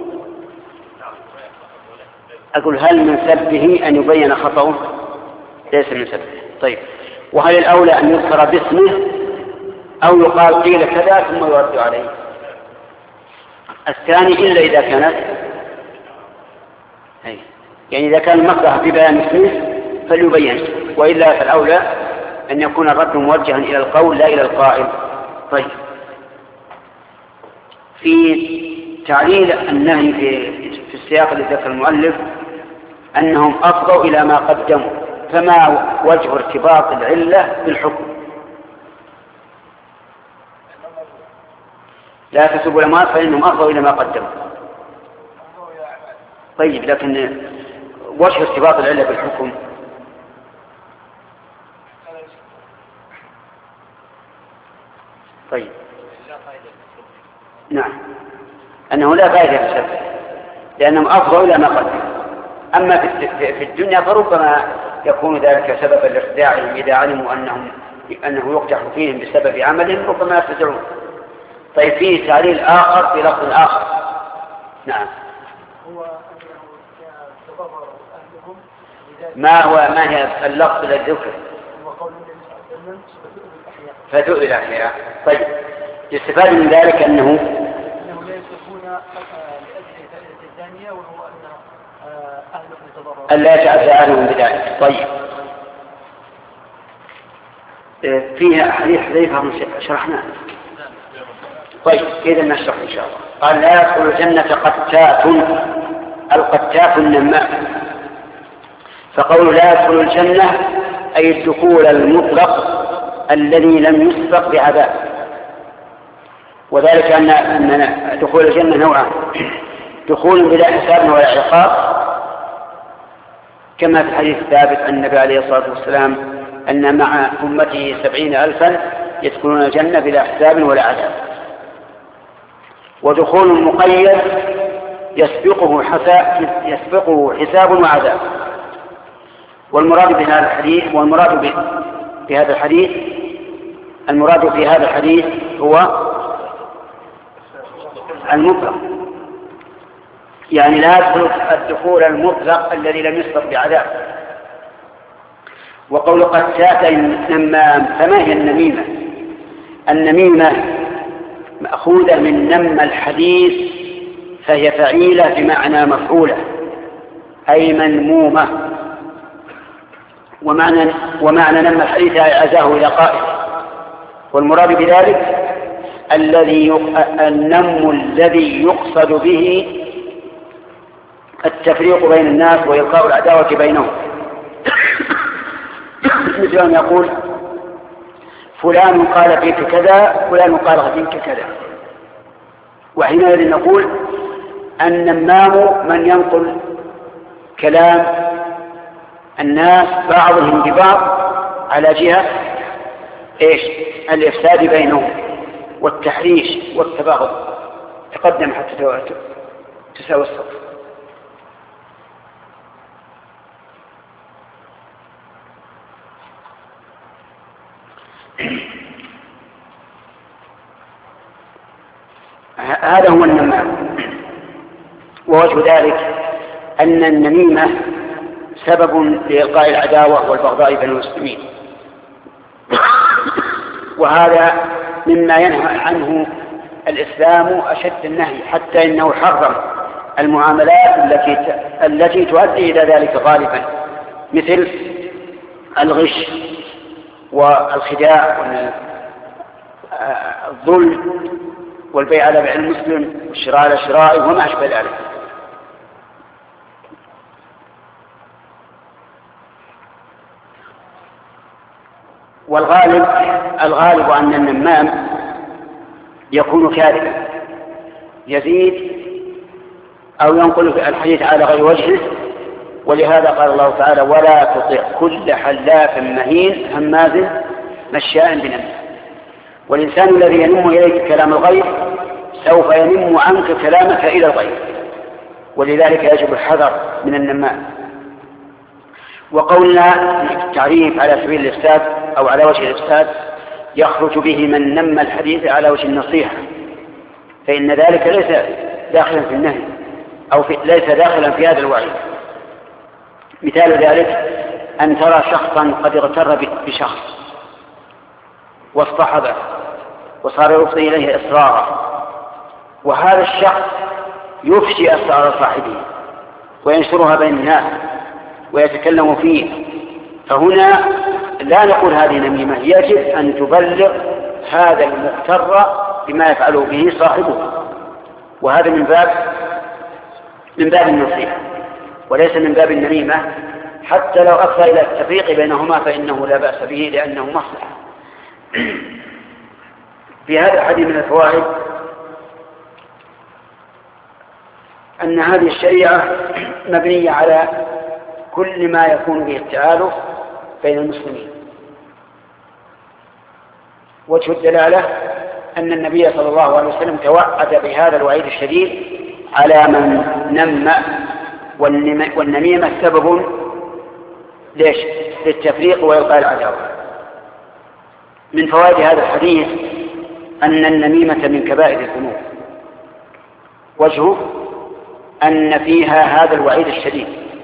أقول هل من سبه أن يبين خطأه؟ ليس من سبه. طيب، وهل الأولى أن يذكر باسمه أو يقال قيل كذا ثم يرد عليه؟ الثاني إلا إذا كانت يعني إذا كان المصلحة في بيان اسمه فليبين، وإلا فالأولى أن يكون الرد موجها إلى القول لا إلى القائل. طيب، في تعليل النهي في السياق الذي ذكر المؤلف أنهم أفضوا إلى ما قدموا، فما وجه ارتباط العلة بالحكم؟ لا تسبوا الأموال فإنهم أفضوا إلى ما قدموا. طيب، لكن وجه ارتباط العلة بالحكم؟ طيب، نعم، أنه لا فائدة في السبب لأنهم أفضوا إلى ما قدموا. أما في الدنيا فربما يكون ذلك سببا لارتداعهم إذا علموا أنه يقدح فيهم بسبب عملهم، ربما يرتدعون. طيب، فيه تعليل آخر في لفظ آخر. نعم. ما هي اللفظ الذي ذكر؟ فدعوا إلى أحياء. طيب، يستفاد من ذلك أنه لا يصرفون لأجل فائدة الثانية، وهو أن أهلهم يتضررون أن لا يتعدى أهلهم بذلك. طيب، فيها حديث حذيفة شرحناه. طيب، إذا نشرح إن شاء الله. قال لا يدخل الجنة قتات. القتات النماء، فقول لا يدخل الجنة أي الدخول المطلق الذي لم يسبق بعذاب، وذلك أن دخول الجنة نوعان: دخول بلا حساب ولا عقاب، كما في الحديث الثابت عن النبي عليه الصلاة والسلام أن مع أمته 70,000 يدخلون الجنة بلا حساب ولا عذاب. ودخول مقيد يسبقه حساب وعذاب. والمراد بهذا الحديث المراد في هذا الحديث هو المطلق، يعني لا يدخل الدخول المطلق الذي لم يسبق بعذاب. وقول قد تأتي النمام، فما هي النميمة؟ النميمة مأخوذة من نم الحديث، فهي فعيلة بمعنى مفعولة أي منمومة. ومعنى نم الحديث أي عزاه إلى قائل. والمراد بذلك النم الذي يقصد به التفريق بين الناس وإلقاء العداوة بينهم. مثل أن يقول فلان قال فيك كذا، فلان قال فيك كذا. وحينئذ نقول النمام من ينقل كلام الناس بعضهم ببعض على جهة الإفساد بينهم والتحريش والتباغض. تقدم حتى تساوي الصف. هذا هو النمام. ووجه ذلك أن النميمة سبب لإلقاء العداوة والبغضاء بين المسلمين، وهذا مما ينهى عنه الإسلام أشد النهي، حتى إنه حرم المعاملات التي تؤدي إلى ذلك غالبا، مثل الغش والخداع والظلم والبيع على بيع المسلم والشراء على شرائه وما أشبه ذلك. والغالب أن النمام يكون كاذبا يزيد أو ينقل الحديث على غير وجهه. ولهذا قال الله تعالى ولا تطع كل حلاف مهين هماز مشاء بنميم. والإنسان الذي ينم إليك كلام الغير سوف ينم عنك كلامك إلى الغير، ولذلك يجب الحذر من النمام. وقولنا التعريف على سبيل الإفساد أو على وجه الإفساد يخرج به من نم الحديث على وجه النصيحة، فإن ذلك ليس داخلا في النهي أو ليس داخلا في هذا الوعيد. مثال ذلك أن ترى شخصا قد اغتر بشخص واصطحبه وصار يفضي إليه إصرارا، وهذا الشخص يفشي أسرار صاحبه وينشرها بين الناس ويتكلم فيه، فهنا لا نقول هذه نميمة، يجب أن تبلغ هذا المغتر بما يفعله به صاحبه، وهذا من باب النصيحة وليس من باب النميمة، حتى لو أفضى إلى التفريق بينهما فإنه لا بأس به لأنه مصلحة. في هذا الحديث من الفوائد أن هذه الشريعة مبنية على كل ما يكون به التآلف بين المسلمين. وجه الدلالة أن النبي صلى الله عليه وسلم توعد بهذا الوعيد الشديد على من نم، والنميمة سبب للتفريق وإلقاء العداوة. من فوائد هذا الحديث أن النميمة من كبائر الذنوب، وجهه أن فيها هذا الوعيد الشديد،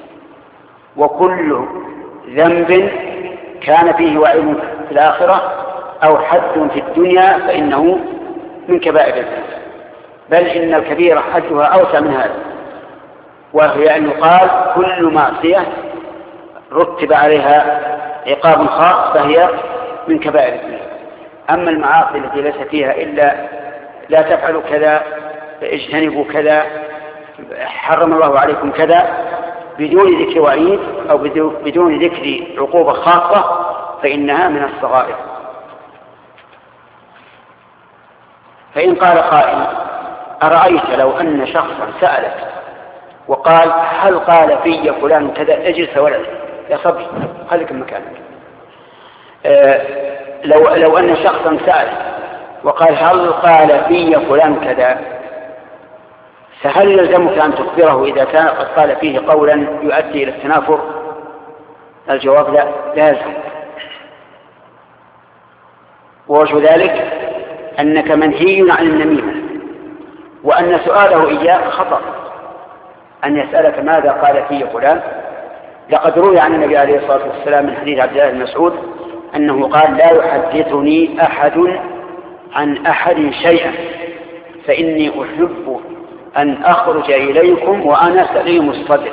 وكل ذنب كان فيه وعيد في الآخرة أو حد في الدنيا فإنه من كبائر الذنوب، بل إن الكبيرة حدها أوسع من هذا، وهي أن يقال كل معصية رتب عليها عقاب خاص فهي من كبائر الذنوب. أما المعاصي التي ليس فيها إلا لا تفعلوا كذا، اجتنبوا كذا، حرم الله عليكم كذا، بدون ذكر وعيد أو بدون ذكر عقوبة خاصة فإنها من الصغائر. فإن قال قائل أرأيت لو أن شخصا سألك وقال هل قال في فلان كذا، اجلس ولد يا صبي خليك مكانك. لو أن شخصا سأل وقال هل قال في فلان كذا، فهل يلزمك أن تخبره إذا كان قد قال فيه قولا يؤدي إلى التنافر؟ الجواب لا، لازم. ووجه ذلك أنك منهي عن النميمة، وأن سؤاله إياه خطأ، أن يسألك ماذا قال في فلان. لقد روي عن النبي عليه الصلاة والسلام من حديث عبد الله بن مسعود أنه قال: لا يحدثني أحد عن أحد شيئا فإني أحب أن أخرج إليكم وأنا سليم الصدر.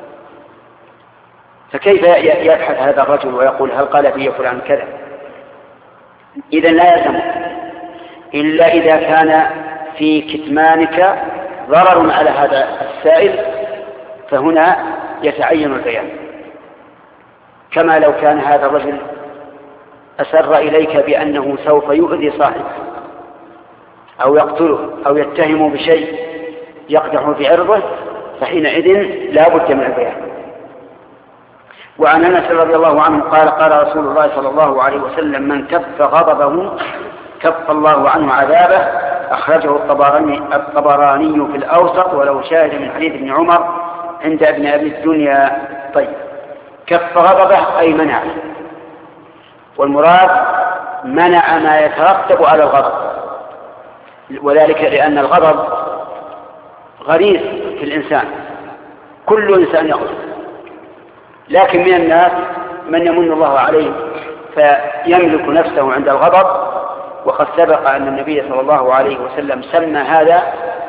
فكيف يبحث هذا الرجل ويقول هل قال في فلان كذا؟ إذن لا يلزم إلا إذا كان في كتمانك ضرر على هذا السائل، فهنا يتعين البيان، كما لو كان هذا الرجل أسر إليك بأنه سوف يؤذي صاحبه أو يقتله أو يتهم بشيء يقدح في عرضه، فحينئذ لا بد من البيان. وعن أنس رضي الله عنه قال: قال رسول الله صلى الله عليه وسلم: من كف غضبه كف الله عنه عذابه. أخرجه الطبراني في الأوسط، ولو شاهد من حديث ابن عمر عند ابن أبي الدنيا. طيب، كف غضبه أي منع، والمراد منع ما يترتب على الغضب، وذلك لأن الغضب غريز في الإنسان، كل إنسان يغضب، لكن من الناس من يمن الله عليه فيملك نفسه عند الغضب، وقد سبق أن النبي صلى الله عليه وسلم سمى هذا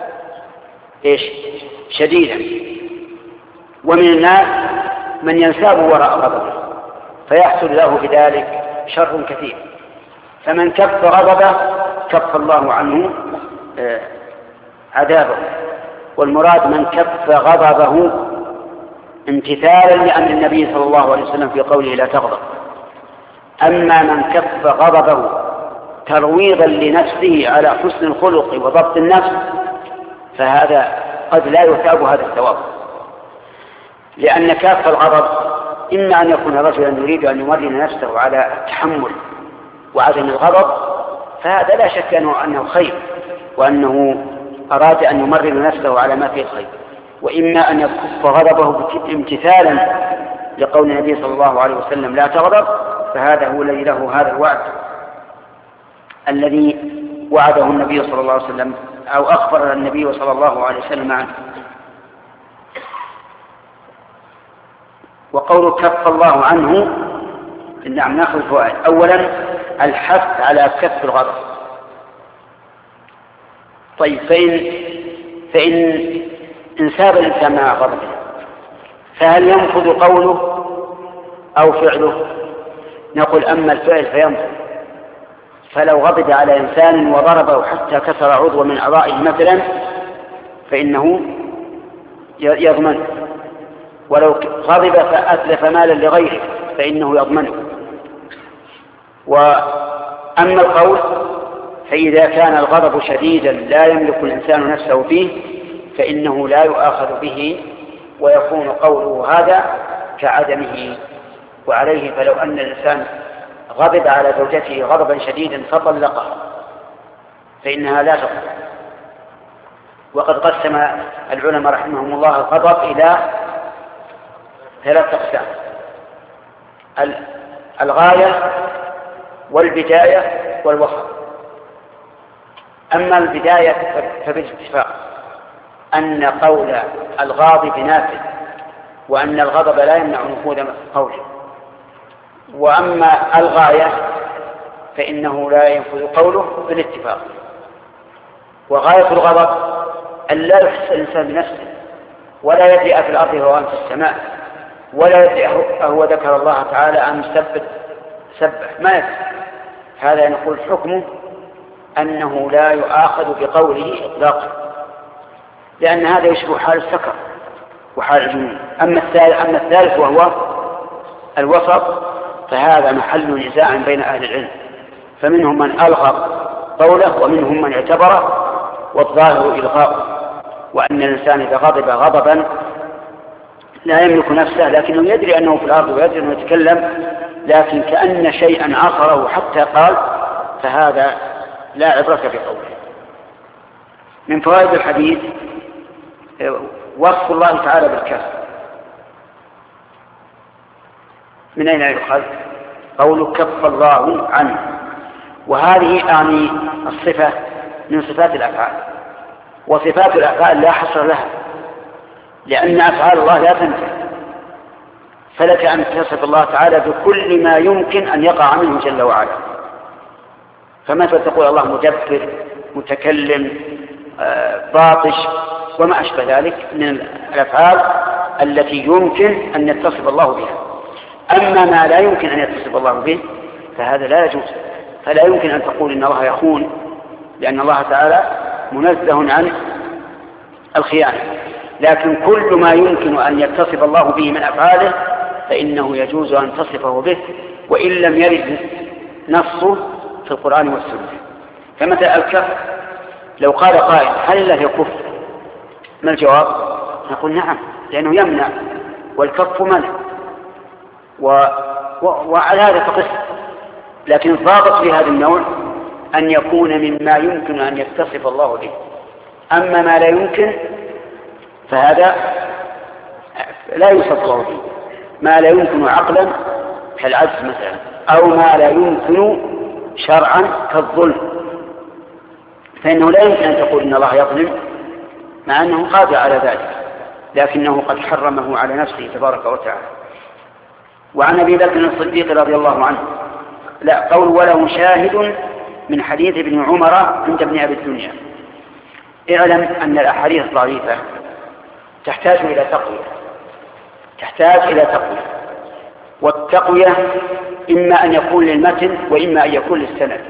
شديدا. ومن الناس من ينساب وراء غضبه فيحصل له بذلك شر كثير. فمن كف غضبه كف الله عنه عذابه، والمراد من كف غضبه امتثالا لأمر النبي صلى الله عليه وسلم في قوله لا تغضب. أما من كف غضبه ترويضا لنفسه على حسن الخلق وضبط النفس، فهذا قد لا يثاب هذا الثواب، لأن كاف الغضب إما أن يكون رجلا يريد أن يمرن نفسه على التحمل وعدم الغضب، فهذا لا شك أنه خير، وأنه أراد أن يمرن نفسه على ما فيه الخير. وإما أن يكف غضبه امتثالا لقول النبي صلى الله عليه وسلم لا تغضب، فهذا هو الذي له هذا الوعد الذي وعده النبي صلى الله عليه وسلم، أو أخبر النبي صلى الله عليه وسلم عنه. وقول كف الله عنه، نعم، نأخذ فوائد. أولا الحث على كف الغضب. طيب، فإن انساب الإنسان مع غضبه، فهل ينفذ قوله أو فعله؟ نقول أما الفعل فينفذ، فلو غضب على إنسان وضربه حتى كسر عضو من أعضائه مثلا فإنه يضمنه، ولو غضب فأتلف مالا لغيره فإنه يضمنه. وأما القول فإذا كان الغضب شديدا لا يملك الإنسان نفسه فيه فإنه لا يؤاخذ به، ويكون قوله هذا كعدمه. وعليه فلو أن الإنسان غضب على زوجته غضبا شديدا فطلقها فإنها لا تطلق. وقد قسم العلماء رحمهم الله الغضب إلى 3 أقسام: الغاية والبداية والوسط. أما البداية فبالاتفاق أن قول الغاضب نافذ، وأن الغضب لا يمنع نفوذ قوله. وأما الغاية فإنه لا ينفذ قوله بالاتفاق. وغاية الغضب أن لا يحس الإنسان بنفسه، ولا يدرئ في الأرض وهو في السماء، ولا يدرئ هو ذكر الله تعالى أم سبح، ما يدري. هذا نقول حكمه أنه لا يؤاخذ بقوله إطلاقا، لأن هذا يشبه حال السكر وحال الجنون. أما الثالث وهو الوسط فهذا محل نزاع بين أهل العلم، فمنهم من ألغى قوله ومنهم من اعتبره، والظاهر إلغاؤه، وأن الإنسان إذا غضب غضبا لا يملك نفسه لكنه يدري أنه في الأرض ويدري أنه يتكلم، لكن كأن شيئا عصره حتى قال، فهذا لا عبرة بقوله. من فوائد الحديث وصف الله تعالى بالكف. من أين يؤخذ قول كف الله عنه؟ وهذه يعني الصفة من صفات الأفعال، وصفات الأفعال لا حصر لها، لأن أفعال الله لا تنتهي، فلك أن تصف الله تعالى بكل ما يمكن أن يقع منه جل وعلا. فمثل تقول الله مدبر، متكلم، باطش، وما أشبه ذلك من الأفعال التي يمكن أن يتصف الله بها. أما ما لا يمكن أن يتصف الله به فهذا لا يجوز، فلا يمكن أن تقول إن الله يخون، لأن الله تعالى منزه عن الخيانة. لكن كل ما يمكن أن يتصف الله به من أفعاله فإنه يجوز أن تصفه به، وإن لم يرد نصه في القرآن والسنة. فمثل الكف، لو قال قائل هل الله يكف؟ ما الجواب؟ نقول نعم، لأنه يمنع، والكف منع، وعلى هذا فقس. لكن الضابط في هذا النوع أن يكون مما يمكن أن يتصف الله به. أما ما لا يمكن فهذا لا يوصف الله به، ما لا يمكن عقلا كالعجز مثلا، أو ما لا يمكن شرعا كالظلم، فإنه لا يمكن أن تقول إن الله يظلم مع أنه قادر على ذلك، لكنه قد حرمه على نفسه تبارك وتعالى. وعن أبي بكر الصديق رضي الله عنه قول وله شاهد من حديث ابن عمر عند ابن أبي الدنيا. اعلم أن الأحاديث الضعيفة تحتاج إلى تقوية، والتقوية إما أن يكون للمتن وإما أن يكون للسند.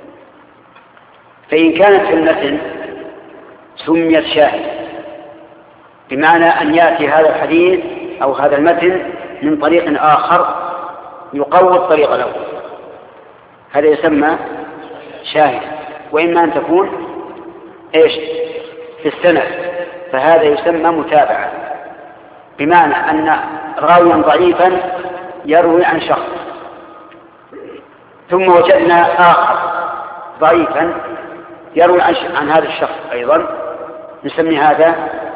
فإن كانت في المتن سميت شاهد، بمعنى أن يأتي هذا الحديث أو هذا المتن من طريق آخر يقوي الطريق الأول، هذا يسمى شاهد. وإما أن تكون في السند، فهذا يسمى متابعة، بمعنى أن راويا ضعيفا يروي عن شخص، ثم وجدنا آخر ضعيفا يروي عن هذا الشخص أيضا، نسمي هذا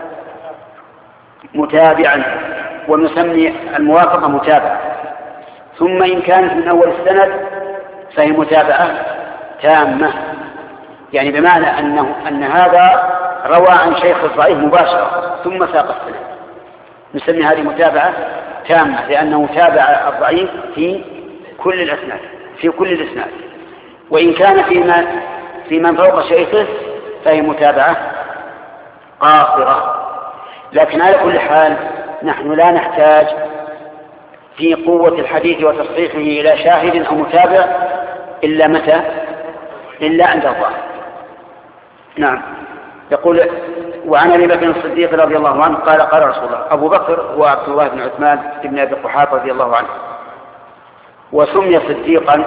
متابعا، ونسمي الموافقة متابعة. ثم إن كانت من أول السند فهي متابعة تامة، يعني بمعنى أن هذا روى عن شيخ الضعيف مباشرة ثم ساق السند، نسمي هذه متابعة تامة، لأنه تابع الضعيف في كل الأسناد. وإن كان في من فوق شيخه فهي متابعة قاصرة. لكن على كل حال نحن لا نحتاج في قوة الحديث وتصحيحه إلى شاهد أو متابع إلا متى؟ إلا عند الظاهر. نعم. يقول وعن أبي بكر الصديق رضي الله عنه قال قال رسول الله. أبو بكر هو عبد الله بن عثمان بن أبي قحافة رضي الله عنه، وسمي صديقا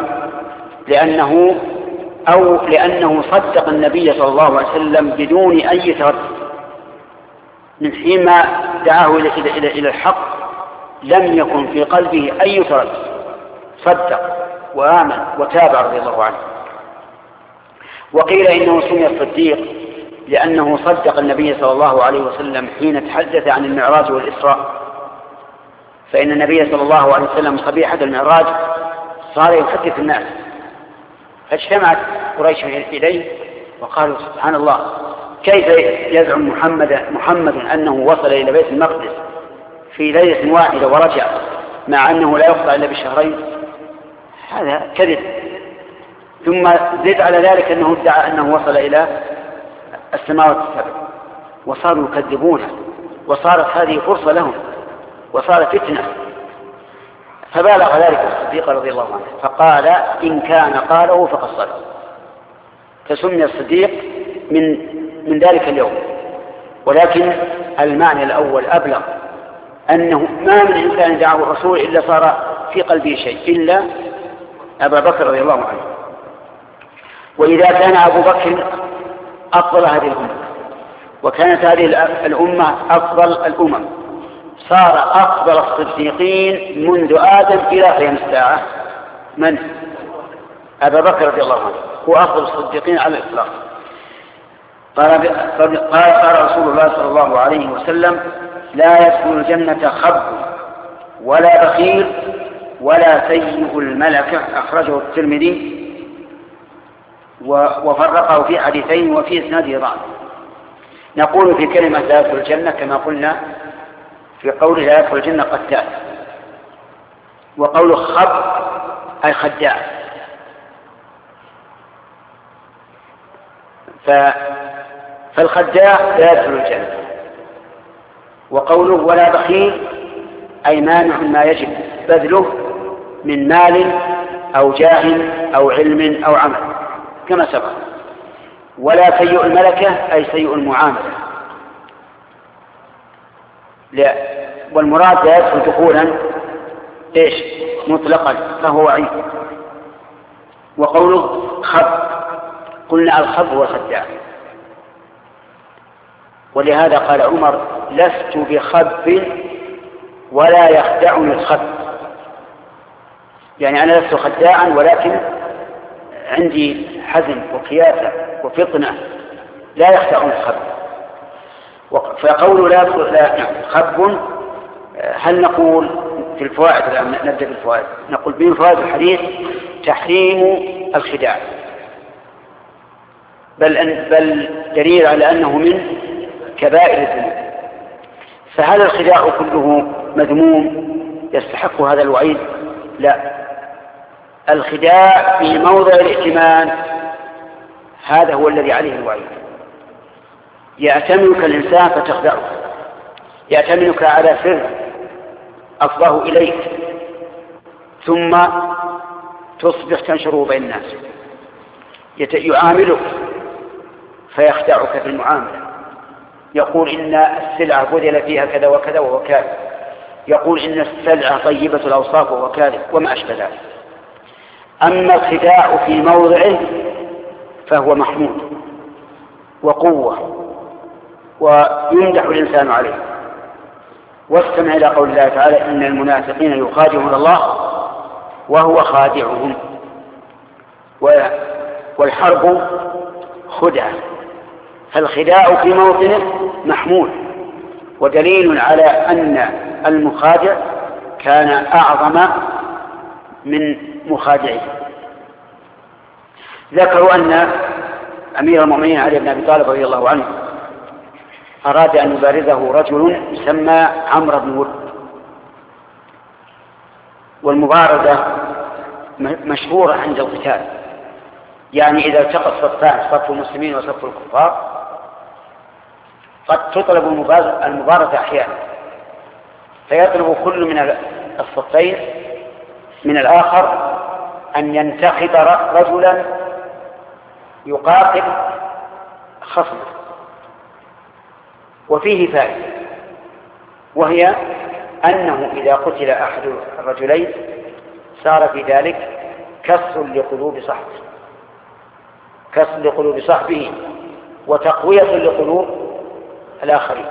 لأنه صدق النبي صلى الله عليه وسلم بدون أي تردد، من حين ما دعاه إلى الحق لم يكن في قلبه أي تردد، صدق وآمن وتابع رضي الله عنه. وقيل إنه سمي الصديق لأنه صدق النبي صلى الله عليه وسلم حين تحدث عن المعراج والإسراء، فإن النبي صلى الله عليه وسلم صبيحة المعراج صار يحدث الناس، فاجتمعت قريش إليه وقالوا سبحان الله، كيف يزعم محمد أنه وصل إلى بيت المقدس في ليلة واحدة ورجع، مع أنه لا يقطع إلا بشهرين؟ هذا كذب. ثم زد على ذلك أنه ادعى أنه وصل إلى السماوات السبع، وصاروا يكذبونه، وصارت هذه فرصة لهم، وصارت فتنة. فبالغ ذلك الصديق رضي الله عنه فقال إن كان قاله فقد صدق، فسمي الصديق من ذلك اليوم. ولكن المعنى الأول أبلغ، أنه ما من إنسان دعاه الرسول إلا صار في قلبه شيء إلا أبا بكر رضي الله عنه. وإذا كان أبو بكر أفضل هذه الأمة، وكانت هذه الأمة أفضل الأمم، صار أفضل الصديقين منذ آدم إلى قيام الساعة من؟ أبا بكر رضي الله عنه، هو أفضل الصديقين على الإطلاق. قال رسول الله صلى الله عليه وسلم لا يدخل الجنة خب ولا بخيل ولا سيء الملكة، أخرجه الترمذي. وفرقه في حديثين وفي إسناده ضعف. نقول في كلمة لا يدخل الجنة كما قلنا في قوله لا يدخل الجنة قتال، وقوله خب أي خداع. فالخداع لا يدخل الجنة. وقوله ولا بخيل أي مانع ما يجب بذله من مال أو جاه أو علم أو عمل كما سبق. ولا سيء الملكة أي سيء المعاملة. لا، والمراد لا يدخل دخولا ايش مطلقا فهو وعيد. وقوله خب قلنا الخب هو الخداع، ولهذا قال عمر لست بخب ولا يخدعني الخب، يعني أنا لست خداعا ولكن عندي حزم وقياسة وفطنة لا يخدعني الخب. فقول لا خب، هل نقول في الفوائد الآن نبدأ بالفوائد، نقول بين فوائد الحديث تحريم الخداع، بل دليل على أنه من كبائر الذنوب. فهل الخداع كله مذموم يستحق هذا الوعيد؟ لا، الخداع في موضع الائتمان هذا هو الذي عليه الوعيد. يأتمنك الإنسان فتخدعه، يأتمنك على سر أفضاه إليك ثم تصبح تنشره بين الناس، يعاملك فيخدعك في المعاملة، يقول إن السلعة بذل فيها كذا وكذا وهو كاذب، يقول إن السلعة طيبة الأوصاف وهو كاذب وما أشبه ذلك. أما الخداع في موضعه فهو محمود وقوة ويمدح الإنسان عليه. واستمع إلى قول الله تعالى إن المنافقين يخادعون الله وهو خادعهم. والحرب خدعة، فالخداع في موطنه محمود ودليل على أن المخادع كان أعظم من مخادعه. ذكروا أن أمير المؤمنين علي بن أبي طالب رضي الله عنه أراد أن يبارزه رجل يسمى عمرو بن ود، والمبارزة مشهورة عند القتال، يعني إذا التقى الصفان صف المسلمين وصف الكفار قد تطلب المبارزة أحيانا، فيطلب كل من الصفين من الآخر أن ينتخب رجلا يقاتل خصمه. وفيه فائدة، وهي أنه إذا قتل أحد الرجلين صار في ذلك كسر لقلوب صاحبه وتقوية لقلوب الآخرين.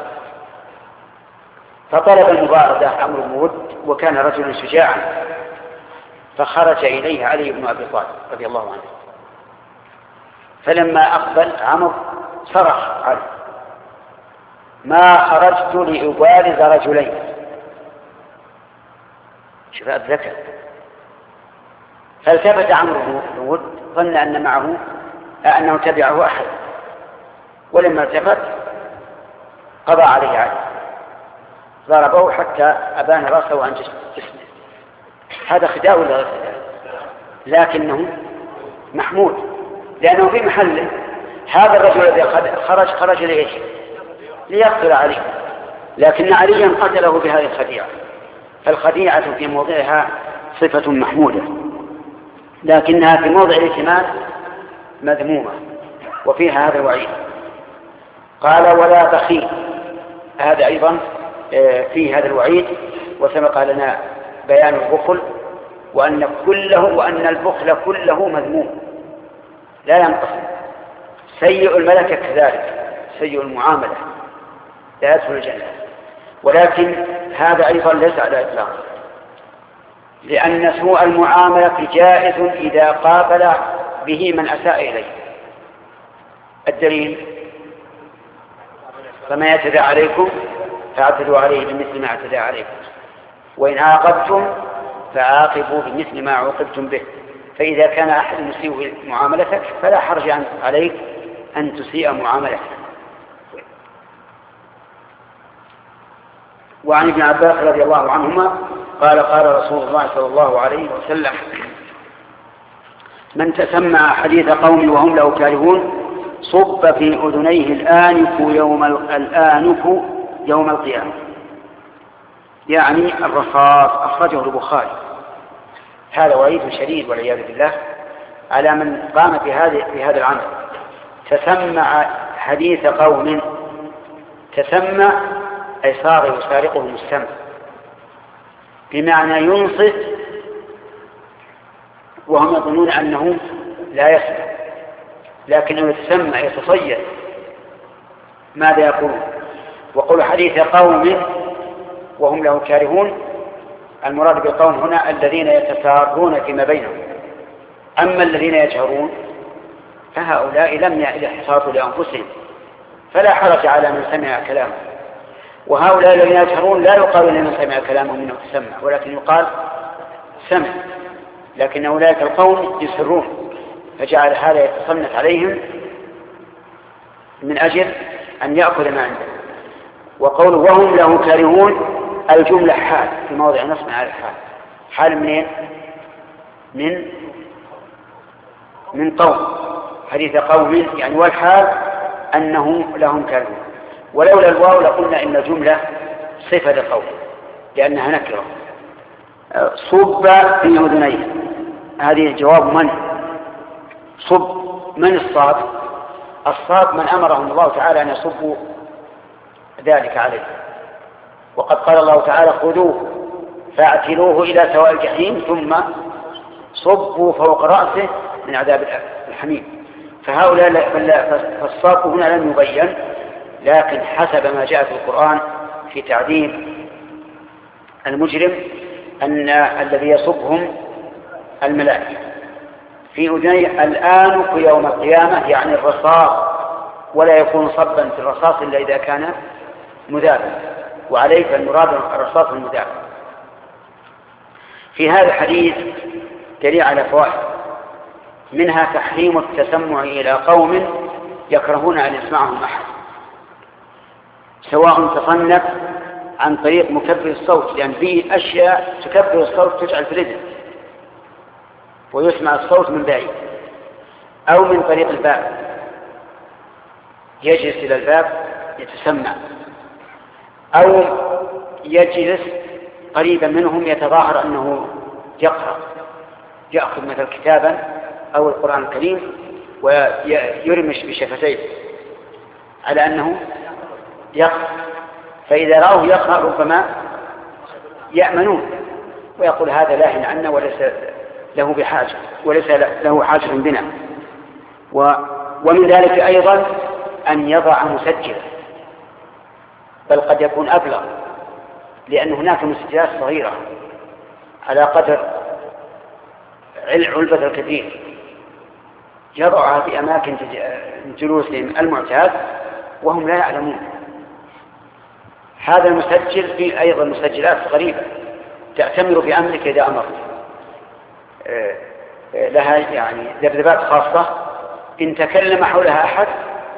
فطلب المبارزة عمرو بن ود وكان رجلا شجاعا، فخرج إليه علي بن أبي طالب رضي الله عنه، فلما أقبل عمرو صرخ عليه ما خرجت لأبارز رجلين. شوف الذكر. فالتفت عمرو بن ود ظن أن معه أنه تبعه أحد، ولما التفت قضى عليه علي، ضربه حتى أبان رأسه عن جسمه. هذا خداع ولا غير خداع؟ لكنه محمود لأنه في محله. هذا الرجل الذي خرج لإيش؟ ليقتل عليه، لكن عليا قتله بهذه الخديعة. فالخديعة في موضعها صفة محمودة، لكنها في موضع الائتمان مذمومة وفيها هذا الوعيد. قال ولا بخيل، هذا أيضا فيه هذا الوعيد، وسبق لنا بيان البخل وأن البخل كله مذموم لا ينقسم. سيء الملكة كذلك، سيء المعاملة لا يدخل الجنة، ولكن هذا أيضا ليس على إطلاق، لأن سوء المعاملة جائز إذا قابل به من أساء إليه. الدليل فما يعتدى عليكم فاعتدوا عليه بمثل ما اعتدى عليكم، وإن عاقبتم فعاقبوا بمثل ما عوقبتم به. فإذا كان أحد يسيء معاملتك فلا حرج عليك أن تسيء معاملته. وعن ابن عباس رضي الله عنهما قال قال رسول الله صلى الله عليه وسلم: من تسمع حديث قوم وهم له كارهون صب في أذنيه الآنف يوم القيامة، يعني الرصاص. أخرجه البخاري. هذا وعيد شديد والعياذ بالله على من قام بهذا العمل. تسمع حديث قوم، تسمع أي صار يسارقهم السمع، بمعنى ينصت وهم يظنون أنه لا يسمع، لكنه يتسمع يتصيد ماذا يقولون. وقول حديث قوم وهم له كارهون، المراد بالقوم هنا الذين يتسارون فيما بينهم. أما الذين يجهرون فهؤلاء لم يحتاطوا لأنفسهم، فلا حرج على من سمع كلامه. وهؤلاء الذين يجهرون لا يقال لمن سمع كلامه منه تسمع، ولكن يقال سمع. لكن أولئك القوم يسرون، فجعل هذا يتصنت عليهم من أجل أن يأخذ ما عنده. وقوله وهم له كارهون الجملة حال في موضع نصب على الحال. حال منين؟ من قوم، حديث قوم يعني، والحال أنه لهم كارهون. ولولا الواو لقلنا إن الجملة صفة لقوم لأنها نكرة. صب في أذنيه، هذه جواب من. صب من الصاد؟ الصاد من أمرهم الله تعالى أن يصبوا ذلك عليه. وقد قال الله تعالى خذوه فاعتلوه إلى سواء الجحيم ثم صبوا فوق رأسه من عذاب الحميم. فهؤلاء فالصاد هنا لم يبين، لكن حسب ما جاء في القرآن في تعذيب المجرم أن الذي يصبهم الملائكة. في أذنيه الآنف يوم القيامة يعني الرصاص، ولا يكون صبا في الرصاص إلا إذا كان مذابا، وعليه فالمراد الرصاص المذاب. في هذا الحديث دليل على فوائد، منها تحريم التسمع إلى قوم يكرهون أن يسمعهم أحد، سواء تصنف عن طريق مكبر الصوت، لأن فيه أشياء تكبر الصوت تجعل في الإذن ويسمع الصوت من بعيد، أو من طريق الباب يجلس إلى الباب يتسمع، أو يجلس قريبا منهم يتظاهر أنه يقرأ، يأخذ مثل كتابا أو القرآن الكريم ويرمش بشفتيه على أنه يقرأ، فإذا رأوه يقرأ ربما يأمنون ويقول هذا لاهٍ عنا وليس له بحاجة، وليس له حاجة بنا. ومن ذلك أيضا أن يضع مسجلا، بل قد يكون أبلغ، لأن هناك مسجلات صغيرة على قدر علبة الكثير يضعها في أماكن جلوسهم المعتاد وهم لا يعلمون. هذا المسجل فيه أيضا مسجلات غريبة تأتمر بأمرك إذا أمرت، لها يعني ذبذبات خاصة، إن تكلم حولها أحد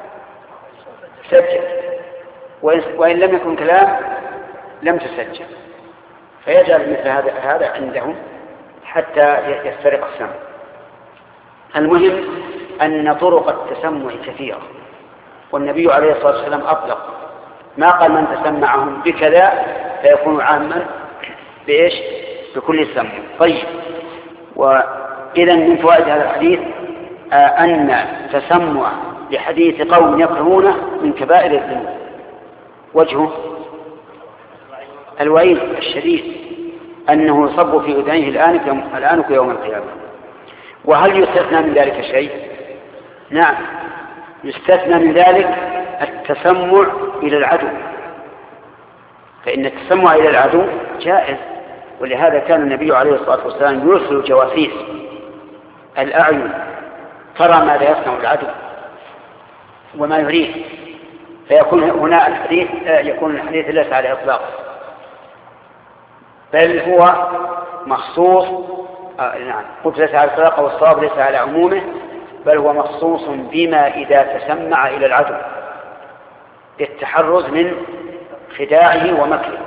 سجل، وإن لم يكن كلام لم تسجل، فيجعل مثل هذا عندهم حتى يسترق السمع. المهم أن طرق التسمع كثيرة، والنبي عليه الصلاة والسلام أطلق، ما قال من تسمعهم بكذا فيكون عاما بإيش؟ بكل السمع. طيب، وإذا من فوائد هذا الحديث أن تسمع لحديث قوم يكرهونه من كبائر الذنوب. وجهه الوعيد الشديد أنه يصب في أذنيه الآنف يوم القيامة. وهل يستثنى من ذلك شيء؟ نعم، يستثنى من ذلك التسمع إلى العدو، فإن التسمع إلى العدو جائز، ولهذا كان النبي عليه الصلاة والسلام يرسل جواسيس الأعين ترى ماذا يصنع العدو وما يريد، فيكون هنا الحديث يكون الحديث ليس على إطلاق، بل هو مخصوص نعم، قلت ليس على الإطلاق، والصواب ليس على عمومه، بل هو مخصوص بما إذا تسمع إلى العدو للتحرز من خداعه ومكره.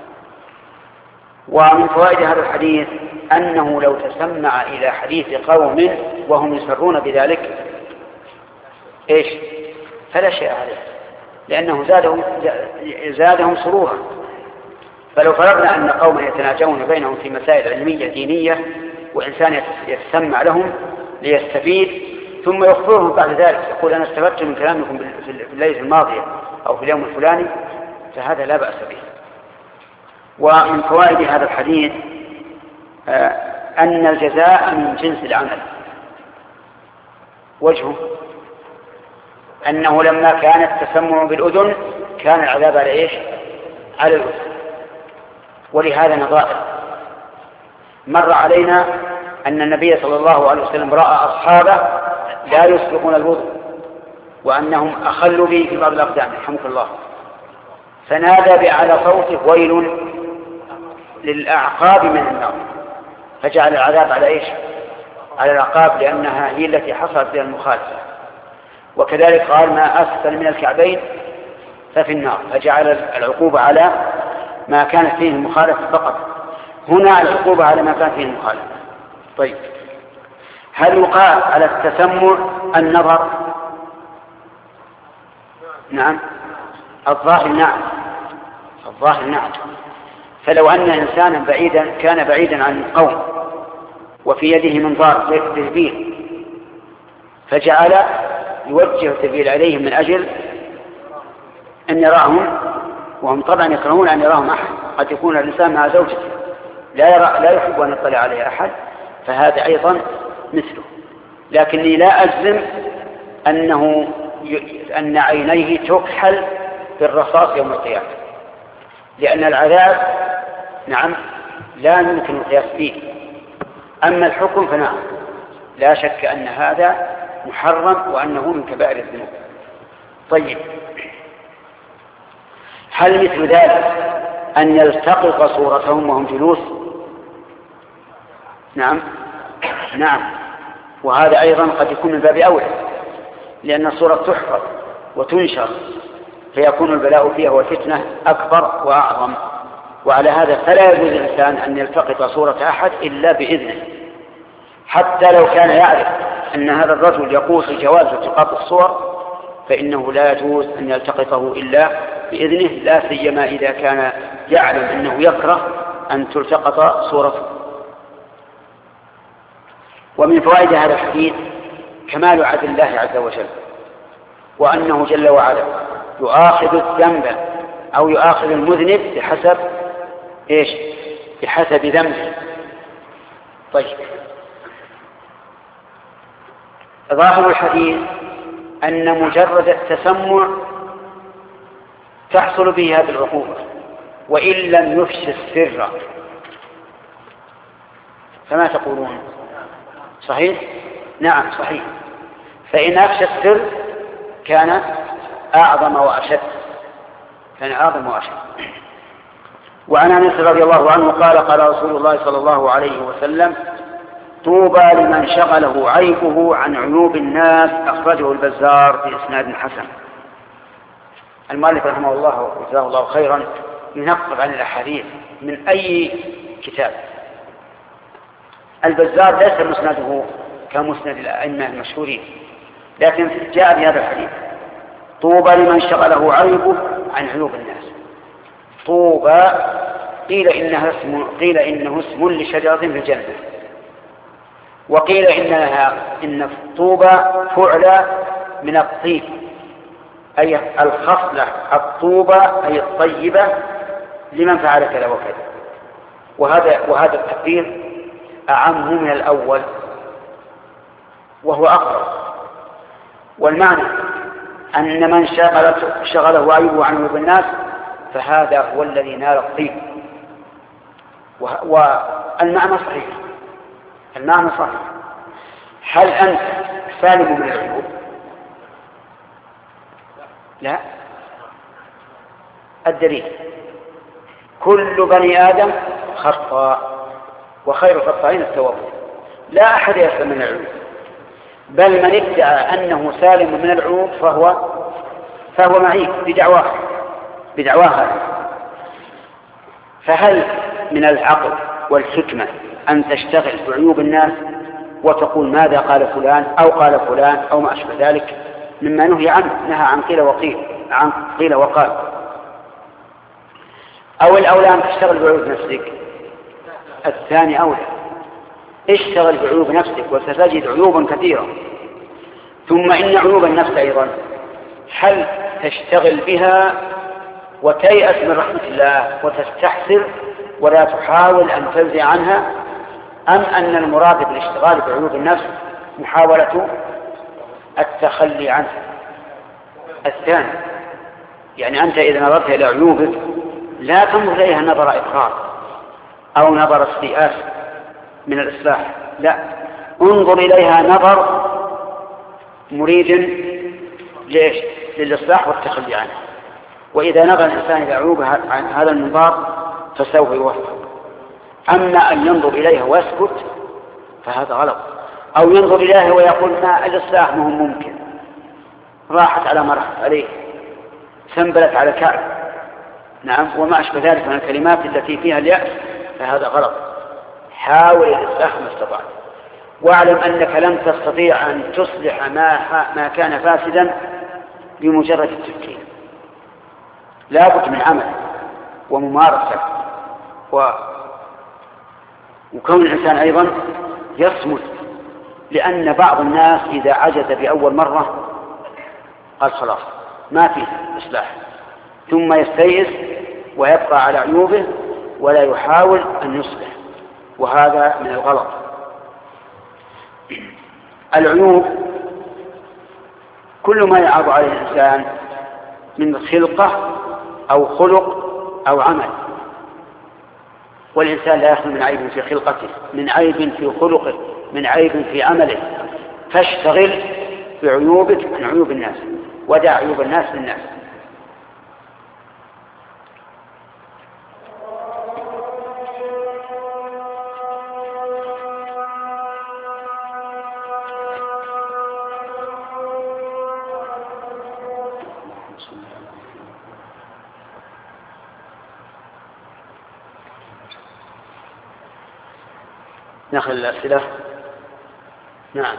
ومن فوائد هذا الحديث أنه لو تسمع إلى حديث قوم وهم يسرون بذلك إيش؟ فلا شيء عليه، لأنه زادهم سرورا. فلو فرضنا أن قوما يتناجون بينهم في مسائل علمية دينية وإنسان يتسمع لهم ليستفيد ثم يخبرهم بعد ذلك يقول أنا استفدت من كلامكم في الليلة الماضية أو في اليوم الفلاني، فهذا لا بأس به. ومن فوائد هذا الحديث أن الجزاء من جنس العمل. وجهه أنه لما كان التسمع بالأذن كان العذاب على إيش؟ على الأذن. ولهذا نظائر مر علينا أن النبي صلى الله عليه وسلم رأى أصحابه لا يسبقون الوضوء وأنهم أخلوا به في بعض الأقدام رحمك الله، فنادى بأعلى صوته ويل للأعقاب من النار، فجعل العذاب على إيش؟ على الأعقاب، لأنها هي التي حصلت بها المخالفة. وكذلك قال ما أسفل من الكعبين ففي النار، فجعل العقوبة على ما كانت فيه المخالفة فقط. هنا العقوبة على ما كانت فيه المخالفة. طيب، هل يقال على التسمع النظر؟ نعم، الظاهر نعم، الظاهر نعم. فلو أن إنسانا كان بعيدا عن القوم وفي يده منظار تهبيل فجعل يوجه التهبيل عليهم من أجل أن يراهم، وهم طبعا يكرهون أن يراهم أحد، قد يكون الإنسان مع زوجته لا يحب أن يطلع عليه أحد، فهذا أيضا مثله. لكني لا أجزم أن عينيه تكحل بالرصاص يوم القيامة، لأن العذاب نعم لا يمكن القياس فيه. أما الحكم فنعم لا شك أن هذا محرم وأنه من كبائر الذنوب. طيب، هل مثل ذلك أن يلتقط صورتهم وهم جلوس؟ نعم نعم، وهذا أيضا قد يكون من باب أولى، لأن الصورة تحفظ وتنشر فيكون البلاء فيها والفتنة أكبر وأعظم. وعلى هذا فلا يجوز الإنسان أن يلتقط صورة أحد إلا بإذنه، حتى لو كان يعرف أن هذا الرجل يقول في جواز التقاط الصور فإنه لا يجوز أن يلتقطه إلا بإذنه، لا سيما إذا كان يعلم أنه يكره أن تلتقط صورته. ومن فوائد هذا الحديث كمال عدل الله عز وجل، وأنه جل وعلا يؤاخذ الذنب أو يؤاخذ المذنب بحسب إيش؟ بحسب ذنبه. طيب، ظاهر الحديث أن مجرد التسمع تحصل به هذه العقوبة، وإن لم يفشي السر، فما تقولون؟ صحيح؟ نعم صحيح. فإن أفشى السر كان أعظم وأشد، كان أعظم وأشد. وعن أنس رضي الله عنه قال قال رسول الله صلى الله عليه وسلم طوبى لمن شغله عيبه عن عيوب الناس، أخرجه البزار بإسناد حسن. المؤلف رحمه الله وجزاه الله خيرا ينقل عن الأحاديث من أي كتاب. البزار ليس مسنده كمسند الأئمة المشهورين، لكن جاء بهذا الحديث طوبى لمن شغله عيبه عن عيوب الناس. طوبى قيل إنه اسم لشجرة في الجنة، وقيل إن طوبى فعل من الطيب، أي الخصلة الطوبى أي الطيبة لمن فعل كذا وكذا. وهذا التقدير أعم من الأول وهو أقرب. والمعنى أن من شغله عيبه عن عيوب الناس فهذا هو الذي نال الطيب. والمعنى صحيح، المعنى صحيح. هل أنت سالم من العيوب؟ لا. الدليل كل بني آدم خطاء وخير الخطائين التوابون. لا أحد يسلم من العيوب، بل من ادعى أنه سالم من العيوب فهو معيب بدعواها. فهل من العقل والحكمة أن تشتغل بعيوب الناس وتقول ماذا قال فلان أو قال فلان أو ما أشبه ذلك مما نهي عنه، نهى عن قيل وقال؟ أو الأولى أن تشتغل بعيوب نفسك؟ الثاني أولى، اشتغل بعيوب نفسك وستجد عيوبا كثيرة. ثم إن عيوب النفس أيضا هل تشتغل بها وتيأس من رحمة الله وتستحسر ولا تحاول أن تنزع عنها، أم أن المراد بالاشتغال بعيوب النفس محاولة التخلي عنها؟ الثاني، يعني أنت إذا نظرت إلى عيوبك لا تنظر إليها نظر إقرار أو نظر استيئاس من الإصلاح، لا، انظر إليها نظر مريد للإصلاح والتخلي عنه. وإذا نظر الإنسان إلى عيوبها عن هذا المنظار فسوف يوفق. أما أن ينظر إليها ويسكت فهذا غلط، أو ينظر إليها ويقول ما الإصلاح ما هو ممكن، راحت على ما راحت عليه، سنبلت على كعب، نعم، وما أشبه ذلك من الكلمات التي فيها اليأس، فهذا غلط. حاول الإصلاح ما استطعت، واعلم أنك لن تستطيع أن تصلح ما كان فاسدا بمجرد التفكير، لا بد من عمل وممارسة وكون الإنسان أيضا يصمت، لأن بعض الناس إذا عجز بأول مرة قال خلاص ما فيه إصلاح، ثم يستيئس ويبقى على عيوبه ولا يحاول أن يصلح، وهذا من الغلط. العيوب كل ما يعاب عليه الإنسان من خلقة أو خلق أو عمل، والإنسان لا يخلو من عيب في خلقته، من عيب في خلقه، من عيب في عمله، فاشتغل بعيوبك عن عيوب الناس ودع عيوب الناس للناس. ناخذ الأسئلة. نعم.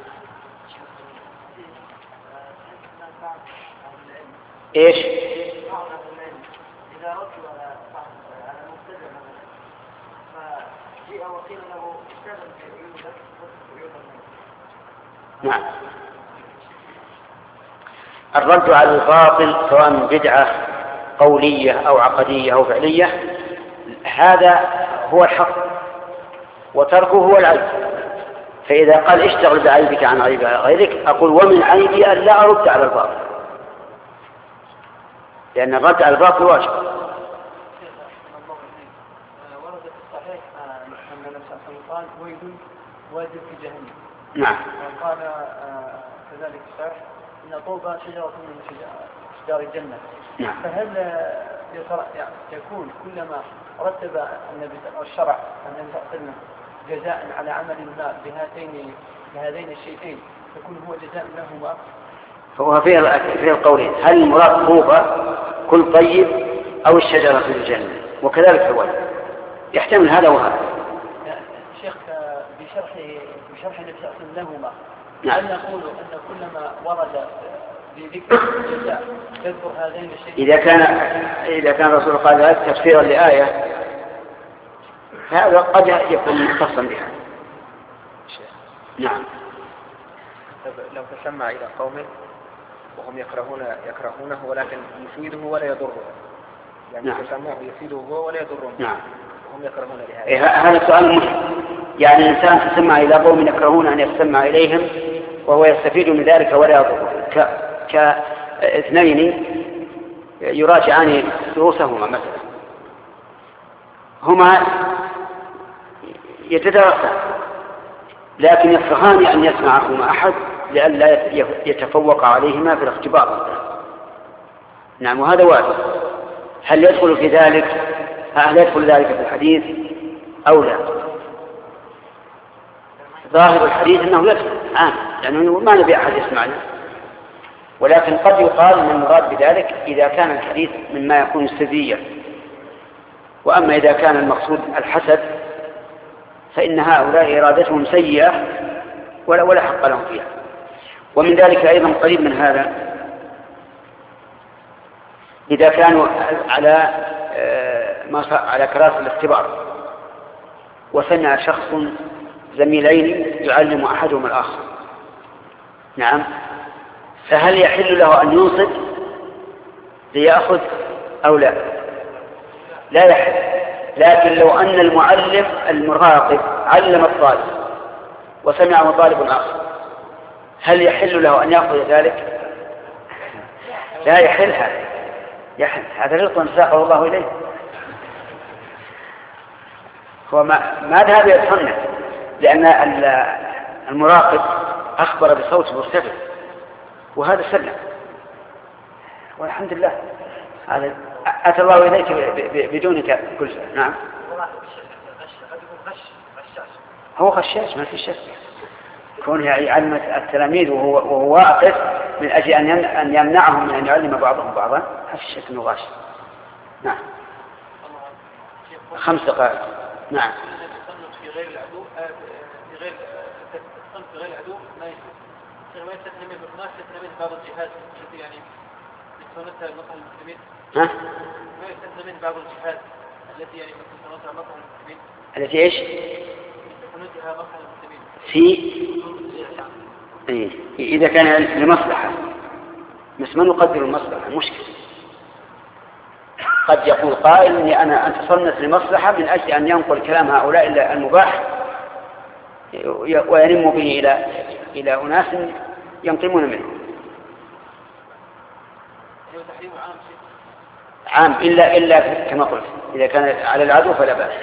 إيش؟ إذا ردوا على مبتدع فجاء وقيل له اشتغل بعيوبك وعيوب الناس. نعم. الرد على الباطل سواء من بدعة قولية أو عقدية أو فعلية هذا هو الحق، وتركه هو العيب. فإذا قال اشتغل بعيبك عن عيب غيرك، أقول ومن عيبي أن لا أرد على الباطل، لأن الرد على الباطل واجب. ورد في الصحيح أن النبي صلى الله عليه وسلم قال ويل في جهنم. نعم. وقال كذلك الشيخ إن طوبى شجرة من أشجار الجنة. نعم. فهل يكون كلما رتب النبي والشرع النبي صلى الله عليه وسلم جزاء على عمل ما بهذين الشيئين يكون هو جزاء لهما؟ فهو فيه القولين، هل المراد طوبى كل طيب أو الشجرة في الجنة؟ وكذلك هو يحتمل هذا وهذا. شيخ بشرح النبي صلى الله عليه وسلم لهما، نعم. هل نقول أن كلما ورد بذكر الجزاء يذكر هذين الشيئين؟ إذا كان الرسول قال ذلك تفسيرا لآية هذا قد يكون مختصا بها. نعم. لو تسمع إلى قوم وهم يكرهونه ولكن يفيده ولا يضره، يعني نعم. تسمعه يفيده هو ولا يضره، نعم. وهم يكرهون لهذا. هذا سؤال مهم، يعني الإنسان تسمع إلى قوم يكرهون أن يستمع إليهم وهو يستفيد من ذلك ولا يضره، كاثنين يراجعان دروسهما مثلا، هما يتدارسان لكن يكرهان أن يسمعهما أحد لئلا يتفوق عليهما في الاختبار. نعم، وهذا واجب. هل يدخل ذلك في الحديث أو لا؟ ظاهر الحديث أنه يدخل عام، لأنه ما نبي أحد يسمعنا، ولكن قد يقال أن المراد بذلك إذا كان الحديث مما يكون سريا. وأما إذا كان المقصود الحسد فإن هؤلاء إرادتهم سيئة ولا حق لهم فيها. ومن ذلك أيضا قريب من هذا إذا كانوا على كراسي الاختبار وسمع شخص زميلين يعلم أحدهم الآخر، نعم، فهل يحل له أن ينصت ليأخذ أو لا؟ لا يحل. لكن لو أن المعلم المراقب علم الطالب وسمعه طالب آخر هل يحل له أن يأخذ ذلك؟ لا يحل. هذا رزق ساقه الله إليه. هو ما ذهب يدخلنا، لأن المراقب أخبر بصوت مرتفع وهذا سلم، والحمد لله هذا أتى الله إليك بدونك كل شيء. نعم، هو غشاش ما في شك، كونه يعلم التلاميذ وهو واقف من أجل أن يمنعهم من أن يعلم بعضهم بعضا، ما في شك أنه غاش. نعم، 5 دقائق. نعم، في غير العدو في غير العدو ما يستثنى منه بعض الجهاد التي يعني يتمنتها مصلحة المسلمين. ما يستثنى من بعض الجهاد التي يعني تتمنتها مصلحة المسلمين. التي ايش؟ تتمنتها مصلحة المسلمين. إذا كان لمصلحة، بس ما نقدر المصلحة مشكلة. قد يقول قائل إني أنا أتصنف لمصلحة من أجل أن ينقل كلام هؤلاء إلى المباح وينم به إلى أناس ينقمون منه. عام إلا كما قلت إذا كان على العدو فلا بأس.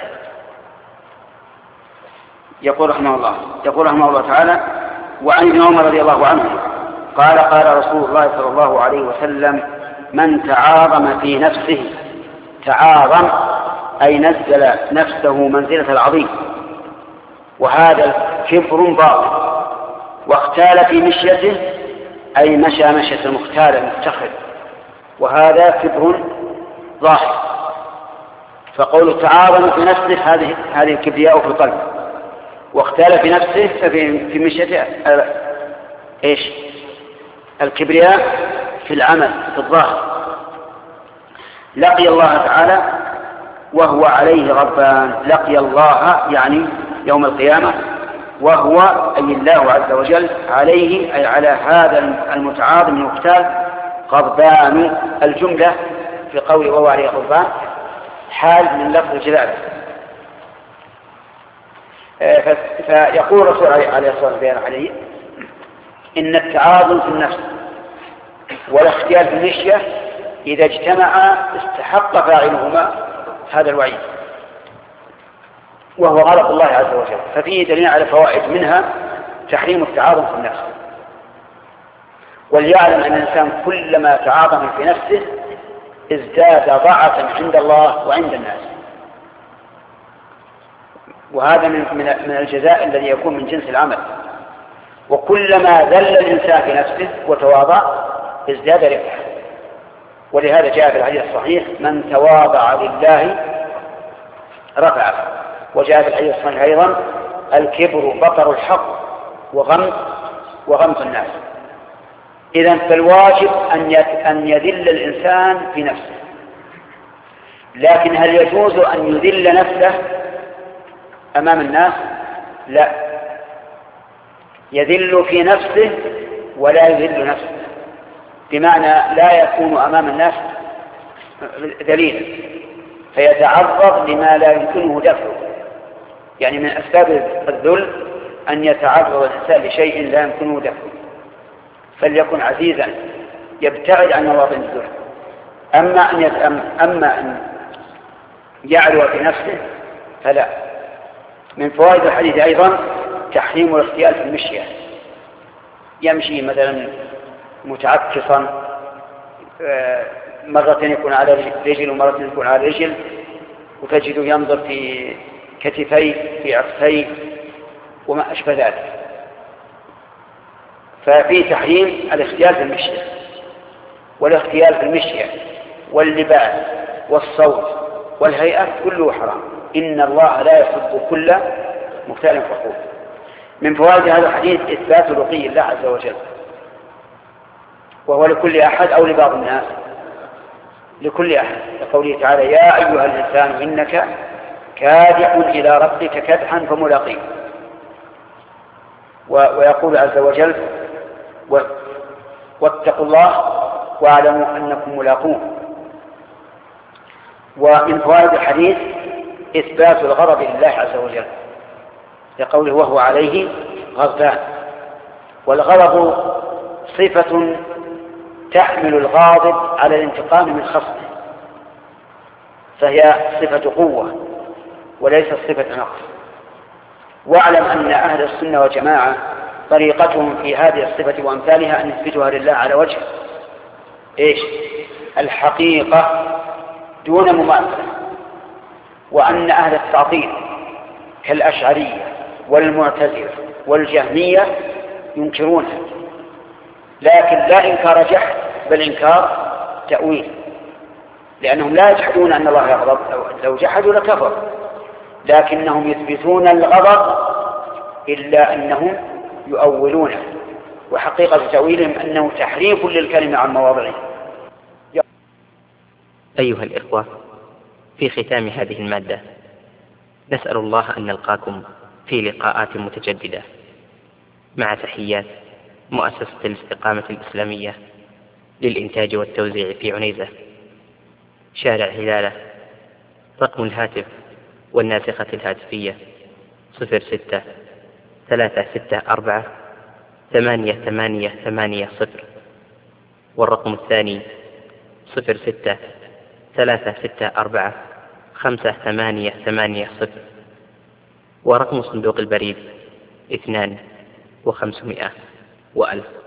يقول رحمه الله تعالى: وعن ابن عمر رضي الله عنه قال: قال رسول الله صلى الله عليه وسلم: من تعاظم في نفسه، تعاظم أي نزل نفسه منزلة العظيم، وهذا الكبر باطل، واختال في مشيته أي مشى مشية المختال المفتخر، وهذا كبر ظاهر. فقول تعاظم في نفسه هذه الكبرياء في القلب، واختال في نفسه في مشيته ايش؟ الكبرياء في العمل في الظاهر. لقي الله تعالى وهو عليه غضبان، لقي الله يعني يوم القيامة، وهو أي الله عز وجل عليه أي على هذا المتعاظم المختال غضبان. الجملة في قول وهو عليه غضبان حال من لفظ الجلالة. فيقول الرسول عليه الصلاة والسلام إن التعاظم في النفس والاختيار في المشية إذا اجتمعا استحق فاعلهما هذا الوعيد، وهو غضب الله عز وجل. ففيه دليل على فوائد، منها تحريم التعاظم في النفس، وليعلم أن الإنسان كلما تعاظم في نفسه ازداد ضعفا عند الله وعند الناس، وهذا من الجزاء الذي يكون من جنس العمل. وكلما ذل الإنسان في نفسه وتواضع ازداد رفعه، ولهذا جاء في الحديث الصحيح: من تواضع لله رفعه. وجاء في الحديث الصحيح أيضا: الكبر بطر الحق وغمط الناس. إذن فالواجب أن يذل الإنسان في نفسه، لكن هل يجوز أن يذل نفسه أمام الناس؟ لا، يذل في نفسه ولا يذل نفسه، بمعنى لا يكون أمام الناس ذليلا فيتعرض لما لا يمكنه دفعه. يعني من أسباب الذل أن يتعرض الإنسان لشيء لا يمكنه دفعه، فليكن عزيزا يبتعد عن مواطن الذل. أما أن يعلو في نفسه فلا. من فوائد الحديث أيضا تحريم الاختيال في المشية، يمشي مثلا متعكصا، مرة يكون على رجل ومرة يكون على رجل، وتجد ينظر في كتفيه في عقفيه وما أشبه ذلك. ففي تحريم الاختيال في المشية، والاختيال في المشية واللباس والصوت والهيئة كله حرام. إن الله لا يحب كل مختال فخور. من فوائد هذا الحديث إثبات رقي الله عز وجل، وهو لكل أحد أو لبعض الناس؟ لكل أحد، لقوله تعالى يا أيها الإنسان إنك كادح إلى ربك كدحا فملاقيه. ويقول عز وجل واتقوا الله واعلموا أنكم ملاقوه. ومن فوائد الحديث إثبات الغضب لله عز وجل، لقوله وهو عليه غضبان. والغضب صفة تحمل الغاضب على الانتقام من خصمه، فهي صفة قوة وليست صفة نقص. واعلم أن أهل السنة والجماعة طريقتهم في هذه الصفة وأمثالها أن يثبتها لله على وجه الحقيقة دون مماثلة، وأن أهل التعطيل كالأشعرية والمعتزلة والجهمية ينكرونها، لكن لا إنكار جحد بل إنكار تأويل، لأنهم لا يجحدون أن الله يغضب، لو جحدوا لكفر، لكنهم يثبتون الغضب إلا أنهم يؤولونه، وحقيقة تأويلهم أنه تحريف للكلمة عن مواضعه. أيها الإخوة، في ختام هذه المادة نسأل الله أن نلقاكم في لقاءات متجددة، مع تحيات مؤسسة الاستقامة الإسلامية للإنتاج والتوزيع في عنيزة، شارع هلالة. رقم الهاتف والناسخة الهاتفية 06-364-8880، والرقم الثاني 06-364-5880، ورقم صندوق البريد 2500 و1000.